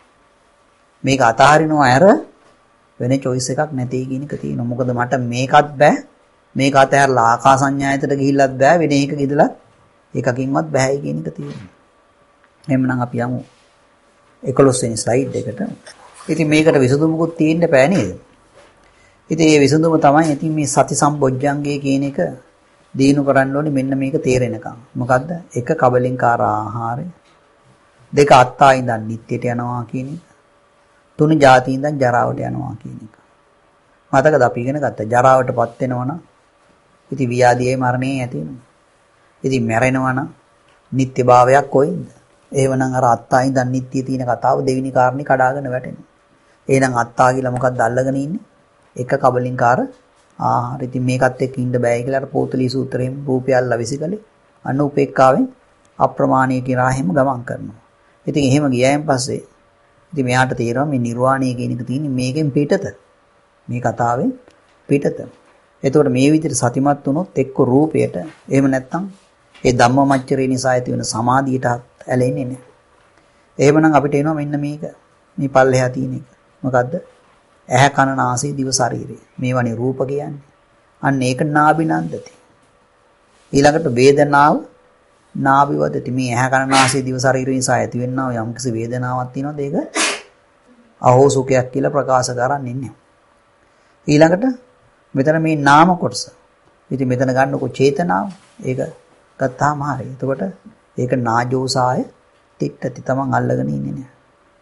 මේක අතහරිනවා අර වෙන choice එකක් නැtei කියන එක තියෙනවා. මොකද මට මේකත් බෑ. මේක අතහැරලා ආකාසඤ්ඤායතට ගිහිල්ලත් බෑ. වෙන එකක ඉඳලා එකකින්වත් බෑයි කියන එක තියෙනවා. එහෙනම් අපි යමු 11 වෙනි ස්ලයිඩ් එකට. ඉතින් මේකට විසඳුමකුත් තියෙන්න බෑ නේද? ඉතින් මේ විසඳුම තමයි ඉතින් මේ සති සම්බොජ්ජංගය කියන එක දීනු කරන්න ඕනේ මෙන්න මේක තේරෙනකම්. මොකද්ද? එක කබලින්කාර ආහාරය. දෙක අත්තා ඉඳන් නිත්‍යයට යනවා කියන එක. තුන ಜಾති ඉඳන් ජරාවට යනවා කියන එක. මතකද අපි ඉගෙන ගත්තා ජරාවටපත් වෙනවනම් ඉතින් ව්‍යාධියේ මරණේ ඇති වෙනවා. ඉතින් මැරෙනවනම් නිත්‍ය භාවයක් කොයින්ද? එහෙමනම් අර අත්තා ඉඳන් නිත්‍ය තියෙන කතාව දෙවෙනි කාරණේ කඩාගෙන වැටෙනවා. එහෙනම් අත්තා කියලා මොකක්ද අල්ලගෙන ඉන්නේ? එක කබලින්කාර ආහාර. ඉතින් මේකත් එක්ක ඉන්න බෑ කියලා අර පෝතලී සූත්‍රයෙන් රූපය අල්ලා විසිකලේ අනුපේක්ඛාවෙන් අප්‍රමාණීය කියලා හැම ගමන් කරනවා. ඉතින් එහෙම ගියායින් පස්සේ ඉතින් මෙයාට තේරෙනවා මේ නිර්වාණය කියන එක තියෙන්නේ මේකෙන් පිටත. මේ කතාවෙන් පිටත. එතකොට මේ විදිහට සතිමත් වුණොත් එක්ක රූපයට එහෙම නැත්නම් ඒ ධම්මමච්චරේ නිසා ඇති වෙන සමාධියට ඇලෙන්නේ නැහැ. එහෙමනම් අපිට එනවා මෙන්න මේක. මේ පල්ලෙහා තියෙන එක. මොකද්ද? ඇහැ කන නාසය දිව ශරීරය. මේවනේ රූප කියන්නේ. අන්න ඒක නාබිනන්දති. ඊළඟට වේදනාව නාබිවදති. මේ ඇහැ කන නාසය දිව ශරීරය නිසා ඇති වෙනා යම්කිසි වේදනාවක් තියෙනවද ඒක අහෝ සුඛයක් කියලා ප්‍රකාශ කරන් ඉන්නේ. ඊළඟට මෙතන මේ නාම කොටස. ඉතින් මෙතන ගන්නකො චේතනාව. ඒක ගත්තාම හරිය. එතකොට ඒක නාජෝසාය තිට්ඨති තමන් අල්ලගෙන ඉන්නේ නෑ.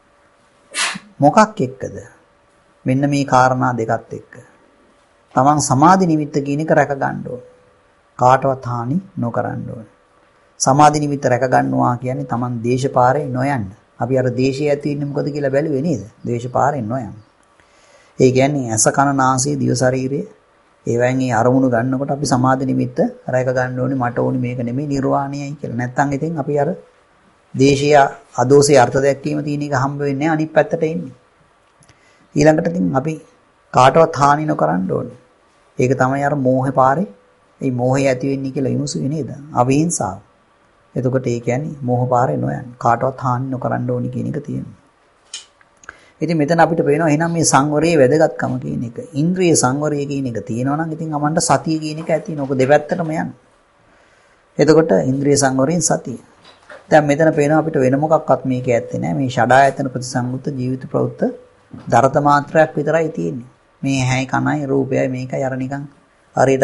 මොකක් එක්කද? මෙන්න මේ කාරණා දෙකත් එක්ක. තමන් සමාධි නිමිත්ත කියන එක රැක ගන්න ඕන. කාටවත් හානි නොකරන්න ඕන. සමාධි නිමිත්ත රැක ගන්නවා කියන්නේ තමන් දේශපාරේ නොයන්න. අපි අර දේශය ඇති වෙන්නේ මොකද කියලා බැලුවේ නේද? දේශපාරෙන් නොයන්න. ඒ කියන්නේ ඇස කන නාසය දිව ශරීරය ඒවෙන් මේ අරමුණු ගන්නකොට අපි සමාධි නිමිත්ත රැක ගන්න ඕනේ. මට ඕනේ මේක නෙමෙයි නිර්වාණයයි කියලා. නැත්තම් ඉතින් අපි අර දේශීය අදෝසේ අර්ථ දැක්වීම තියෙන එක හම්බ වෙන්නේ අනිත් පැත්තට එන්නේ. ඊළඟට ඉතින් අපි කාටවත් හානි නොකරන්න ඕනේ. ඒක තමයි අර මෝහේ පාරේ. මේ මෝහය ඇති වෙන්නේ කියලා විමසුවේ නේද? අවිහිංසාව. එතකොට ඒ කියන්නේ මෝහ පාරේ නොයන්. කාටවත් හානි නොකරන්න ඕනි කියන එක තියෙනවා. ඉතින් මෙතන අපිට පේනවා එහෙනම් මේ සංවරයේ වැදගත්කම කියන එක. ඉන්ද්‍රිය සංවරය කියන එක තියෙනවා නම් ඉතින් අමන්ට සතිය කියන එක ඇති වෙනවා. ඔක දෙපැත්තටම යන. එතකොට ඉන්ද්‍රිය සංවරයෙන් සතිය. දැන් මෙතන පේනවා අපිට වෙන මොකක්වත් මේකේ ඇත්තේ නැහැ. මේ ෂඩායතන ප්‍රතිසංයුක්ත ජීවිත ප්‍රවෘත්ත දරත මාත්‍රයක් විතරයි තියෙන්නේ. මේ හැයි කනයි රූපයයි මේකයි අර නිකන් හරියට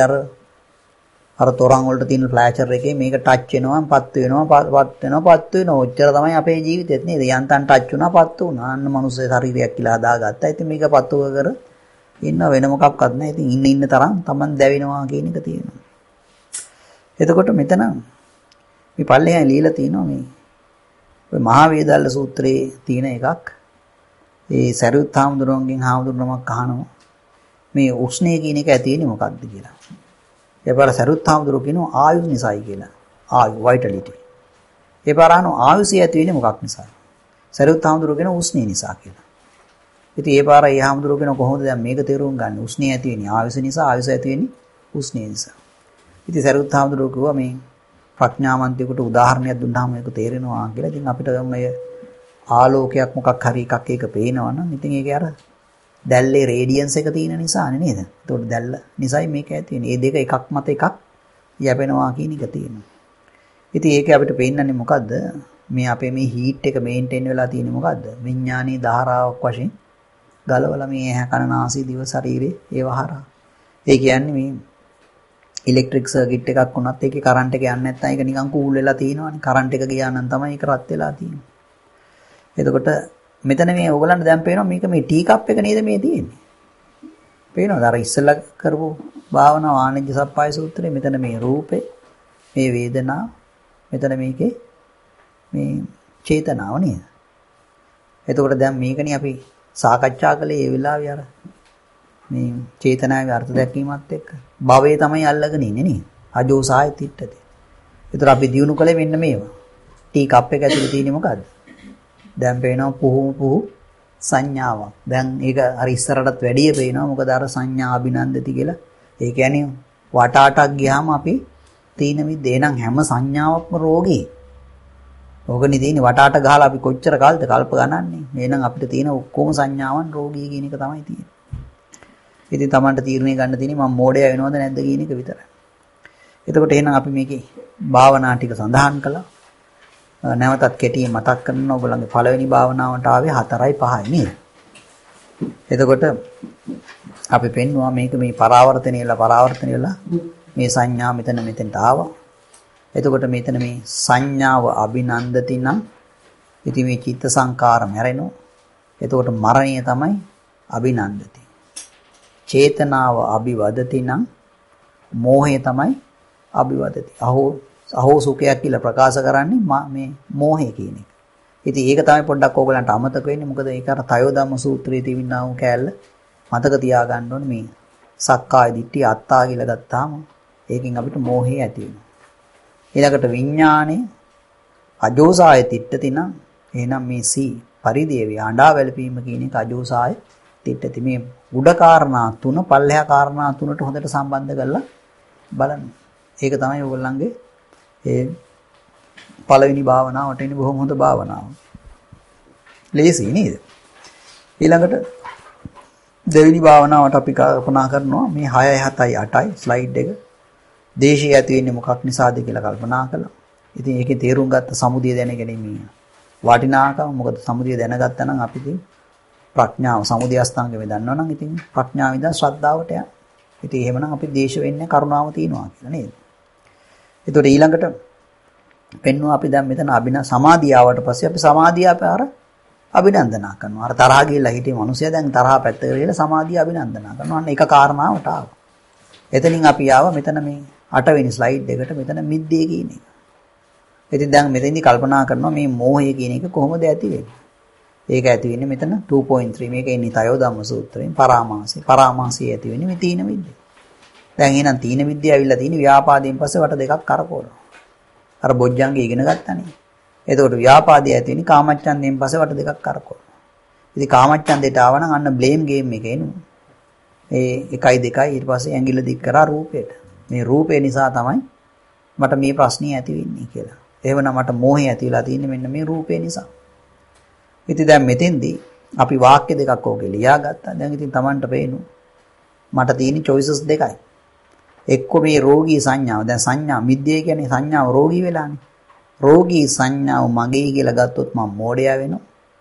අර තොරන් වලට තියෙන ෆ්ලෑෂර් එකේ මේක ටච් වෙනවා පත් වෙනවා. ඔච්චර තමයි අපේ ජීවිතෙත් නේද? යන්තම් ටච් වුණා පත් වුණා. අන්න මනුස්ස ශරීරයක් කියලා හදාගත්තා. ඉතින් මේක පත්තු කර ඉන්න වෙන මොකක්වත් නැහැ. ඉතින් ඉන්න තරම් Taman දැවෙනවා කියන එක තියෙනවා. එතකොට මෙතන මේ පල්ලෙහා লীලා තියෙනවා මේ ඔය මහා වේදල්ල සූත්‍රයේ තියෙන එකක්. ඒ සරියුත් හාමුදුරුවන්ගෙන් හාමුදුරුවමක් අහනවා මේ උෂ්ණය කියන එක ඇති වෙන්නේ මොකක්ද කියලා. ඒපාර සරියුත් හාමුදුරුවෝ කියනවා ආයු නිසායි කියලා. ආයු වයිටලිටි. ඒපාර අහනවා ආයුසිය ඇති වෙන්නේ මොකක් නිසාද? සරියුත් හාමුදුරුවෝ කියනවා උෂ්ණය නිසා කියලා. ඉතින් ඒපාර ඒ හාමුදුරුවෝ කියනවා කොහොමද දැන් මේක තේරුම් ගන්න? උෂ්ණය ඇති වෙන්නේ ආයුස නිසා, ආයුස ඇති වෙන්නේ උෂ්ණය නිසා. ඉතින් සරියුත් හාමුදුරුවෝ කිව්වා මේ ප්‍රඥාවන්තයෙකුට උදාහරණයක් දුන්නාම මේක තේරෙනවා කියලා. ඉතින් අපිට මේ ආලෝකයක් මොකක් හරි එකක් ඒක පේනවනම් ඉතින් ඒකේ අර දැල්ලේ රේඩියන්ස් එක තියෙන නිසානේ නේද? ඒතකොට දැල්ල නිසායි මේක ඇති වෙන්නේ. මේ දෙක එකක් මත එකක් යැපෙනවා කියන එක තියෙනවා. ඉතින් ඒක අපිට පේන්නන්නේ මොකද්ද? මේ අපේ මේ හීට් එක මේන්ටේන් වෙලා තියෙන්නේ මොකද්ද? විඥානීය ධාරාවක් වශයෙන් ගලවලා මේ ඇහැ කන නාසය දිව ශරීරේ ඒව හරහා. ඒ කියන්නේ මේ ඉලෙක්ට්‍රික් සර්කිට් එකක් වුණත් ඒකේ කරන්ට් එක යන්නේ නැත්නම් ඒක නිකන් කූල් වෙලා තියෙනවානේ. කරන්ට් එක ගියා නම් තමයි ඒක රත් වෙලා තියෙන්නේ. එතකොට මෙතන මේ ඕගලන්ට දැන් පේනවා මේක මේ ටී කප් එක නේද මේ තියෙන්නේ. පේනවද? අර ඉස්සෙල්ලා කරපු භාවනා වාණිජ්‍ය සප්පාය සූත්‍රයේ මෙතන මේ රූපේ, මේ වේදනාව, මෙතන මේකේ මේ චේතනාව නේද? එතකොට දැන් මේකනේ අපි සාකච්ඡා කළේ ඒ වෙලාවේ අර මේ චේතනාවේ අර්ථ දැක්වීමත් එක්ක. භවයේ තමයි අල්ලගෙන ඉන්නේ නේද? අජෝසාය තිට්ඨති. ඒතර අපි දිනු කළේ මෙන්න මේවා. ටී කප් එක ඇතුලේ තියෙන්නේ මොකද්ද? දැන් පේනවා පුහු සංඥාවක්. දැන් ඒක අර ඉස්සරටත් වැඩිය පේනවා. මොකද අර සංඥා අභිනන්දති කියලා. ඒ කියන්නේ වටාටක් ගියාම අපි තීන මිද්දේ නම් හැම සංඥාවක්ම රෝගී. ඕකනේ තියෙන්නේ වටාට ගහලා අපි කොච්චර කාලද කල්ප ගණන්නේ. එහෙනම් අපිට තියෙන ඔක්කොම සංඥාවන් රෝගී කියන එක තමයි තියෙන්නේ. ඉතින් Tamanට තීරණය ගන්න තියෙන්නේ මම මෝඩයා වෙනවද නැද්ද කියන එක විතරයි. එතකොට එහෙනම් අපි මේකේ භාවනා ටික සඳහන් කළා. නැවතත් කෙටියෙන් මතක් කරනවා ඔයගොල්ලන්ගේ පළවෙනි භාවනාවට ආවේ 4යි 5යි නේද? එතකොට අපි පෙන්නවා මේක මේ පරාවර්තනයලා මේ සංඥා මෙතනට ආවා. එතකොට මෙතන මේ සංඥාව අභිනන්දති නම් ඉතින් මේ චිත්ත සංකාර මැරෙනවා. එතකොට මරණය තමයි අභිනන්දති. චේතනාව අභිවදති නම් මෝහය තමයි අභිවදති. අහෝ සුඛයක් කියලා ප්‍රකාශ කරන්නේ මේ මෝහය කියන එක. ඉතින් ඒක තමයි පොඩ්ඩක් ඕගලන්ට අමතක වෙන්නේ. මොකද ඒක අර තයෝදම්ම සූත්‍රයේ තිබෙනා වූ කෑල්ල මතක තියාගන්න ඕනේ. මේ සක්කාය දිට්ඨිය අත්තා කියලා ගත්තාම ඒකෙන් අපිට මෝහය ඇති වෙනවා. ඊළඟට විඥාණය අජෝසාය තිට්ඨති නම් එහෙනම් මේ සී පරිදේවි අඬා වැළපීම කියන එක අජෝසාය තිට්ඨති. මේ උඩ කාරණා තුන පල්ලෙහා කාරණා තුනට හොඳට සම්බන්ධ කරලා බලන්න. ඒක තමයි ඕගොල්ලන්ගේ ඒ පළවෙනි භාවනාවට එන්නේ බොහොම හොඳ භාවනාවක්. ලේසි නේද? ඊළඟට දෙවෙනි භාවනාවට අපි කල්පනා කරනවා මේ 6යි 7යි 8යි ස්ලයිඩ් එක. දේශය ඇති වෙන්නේ මොකක් නිසාද කියලා කල්පනා කළා. ඉතින් ඒකේ තේරුම් ගත්ත සමුදය දැනගැනීම වටිනාකම. මොකද සමුදය දැනගත්තා නම් අපි ඉතින් ප්‍රඥාව සමුදය අස්තංගෙ දන්නවා නම් ඉතින් ප්‍රඥාව ඉඳන් ශ්‍රද්ධාවට යනවා. ඉතින් එහෙමනම් අපි දේශ වෙන්නේ කරුණාව තියනවා කියලා නේද? එතකොට ඊළඟට පෙන්වුවා අපි දැන් මෙතන සමාධිය ආවට පස්සේ අපි සමාධිය අර අභිනන්දනා කරනවා. අර තරහ ගිහලා හිටිය මිනිස්සයා දැන් තරහ පැත්තකට ගිහලා සමාධිය අභිනන්දනා කරනවා. අන්න එක කාරණාවට ආවා. එතනින් අපි ආවා මෙතන මේ 8 වෙනි ස්ලයිඩ් එකට මෙතන මිද්දේ කියන එක. ඉතින් දැන් මෙතෙන්දි කල්පනා කරනවා මේ මෝහය කියන එක කොහොමද ඇති වෙන්නේ? ඒක ඇති වෙන්නේ මෙතන 2.3 මේක එන්නේ තයෝදම්ම සූත්‍රයෙන් පරාමාසය ඇති වෙන්නේ මේ තීන මිද්දේ. දැන් එහෙනම් තීන මිද්දේ ඇවිල්ලා තියෙන ව්‍යාපාදයෙන් පස්සේ වට දෙකක් කරකවනවා. අර බොජ්ජංගේ ඉගෙන ගත්තානේ. එතකොට ව්‍යාපාදය ඇති වෙන්නේ කාමච්ඡන්දයෙන් පස්සේ වට දෙකක් කරකවනවා. ඉතින් කාමච්ඡන්දයට ආවනම් අන්න බ්ලේම් ගේම් එක එනවා. ඒ 1යි 2යි ඊට පස්සේ ඇඟිල්ල දික් කරා රූපයට. මේ රූපේ නිසා තමයි මට මේ ප්‍රශ්නේ ඇති වෙන්නේ කියලා. එහෙමනම් මට මෝහය ඇති වෙලා තියෙන්නේ මෙන්න මේ රූපේ නිසා. ඉතින් දැන් මෙතෙන්දී අපි වාක්‍ය දෙකක් ඕකේ ලියාගත්තා. දැන් ඉතින් Tamanට පේනවා මට තියෙන choices දෙකයි. එක්ක මේ රෝගී සංඥාව. දැන් සංඥා මිද්දේ කියන්නේ සංඥාව රෝගී වෙලානේ. රෝගී සංඥාව මගේ කියලා ගත්තොත් මම මෝඩයා වෙනවා.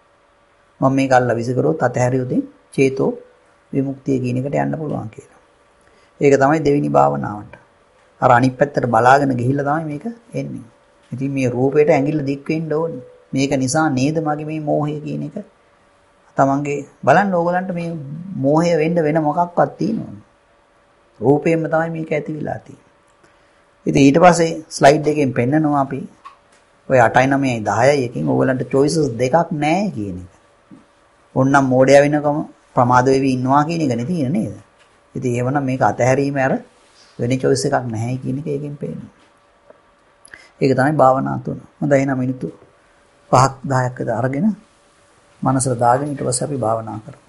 මම මේක අල්ල විසිකරොත් අතහැරියොත් චේතෝ විමුක්තිය කියන එකට යන්න පුළුවන් කියලා. ඒක තමයි දෙවෙනි භාවනාවට. අර අනිත් පැත්තට බලාගෙන ගිහිල්ලා තමයි මේක එන්නේ. ඉතින් මේ රූපයට ඇඟිල්ල දික් වෙන්න ඕනේ. මේක නිසා නේද මගේ මේ මෝහය කියන එක. තමන්ගේ බලන්න ඕගලන්ට මේ මෝහය වෙන්න වෙන මොකක්වත් තියෙනවද? රූපයෙන්ම තමයි මේක ඇති වෙලා තියෙන්නේ. ඉතින් ඊට පස්සේ ස්ලයිඩ් එකෙන් පෙන්නනවා අපි ඔය 8යි 9යි 10යි එකකින් ඕගලන්ට choices දෙකක් නැහැ කියන එක. ඕන්නම් මෝඩයා වෙනකම ප්‍රමාද වෙවි ඉන්නවා කියන එකනේ තියෙන්නේ නේද? ඉතින් ඒවනම් මේක අතහැරීම අර වෙන choice එකක් නැහැ කියන එක ඒකෙන් පේනවා. ඒක තමයි භාවනා තුන. හොඳයි එහෙනම් මිනිත්තු 5ක් 10ක් අරගෙන මනසට දාගෙන ඊට පස්සේ අපි භාවනා කරමු.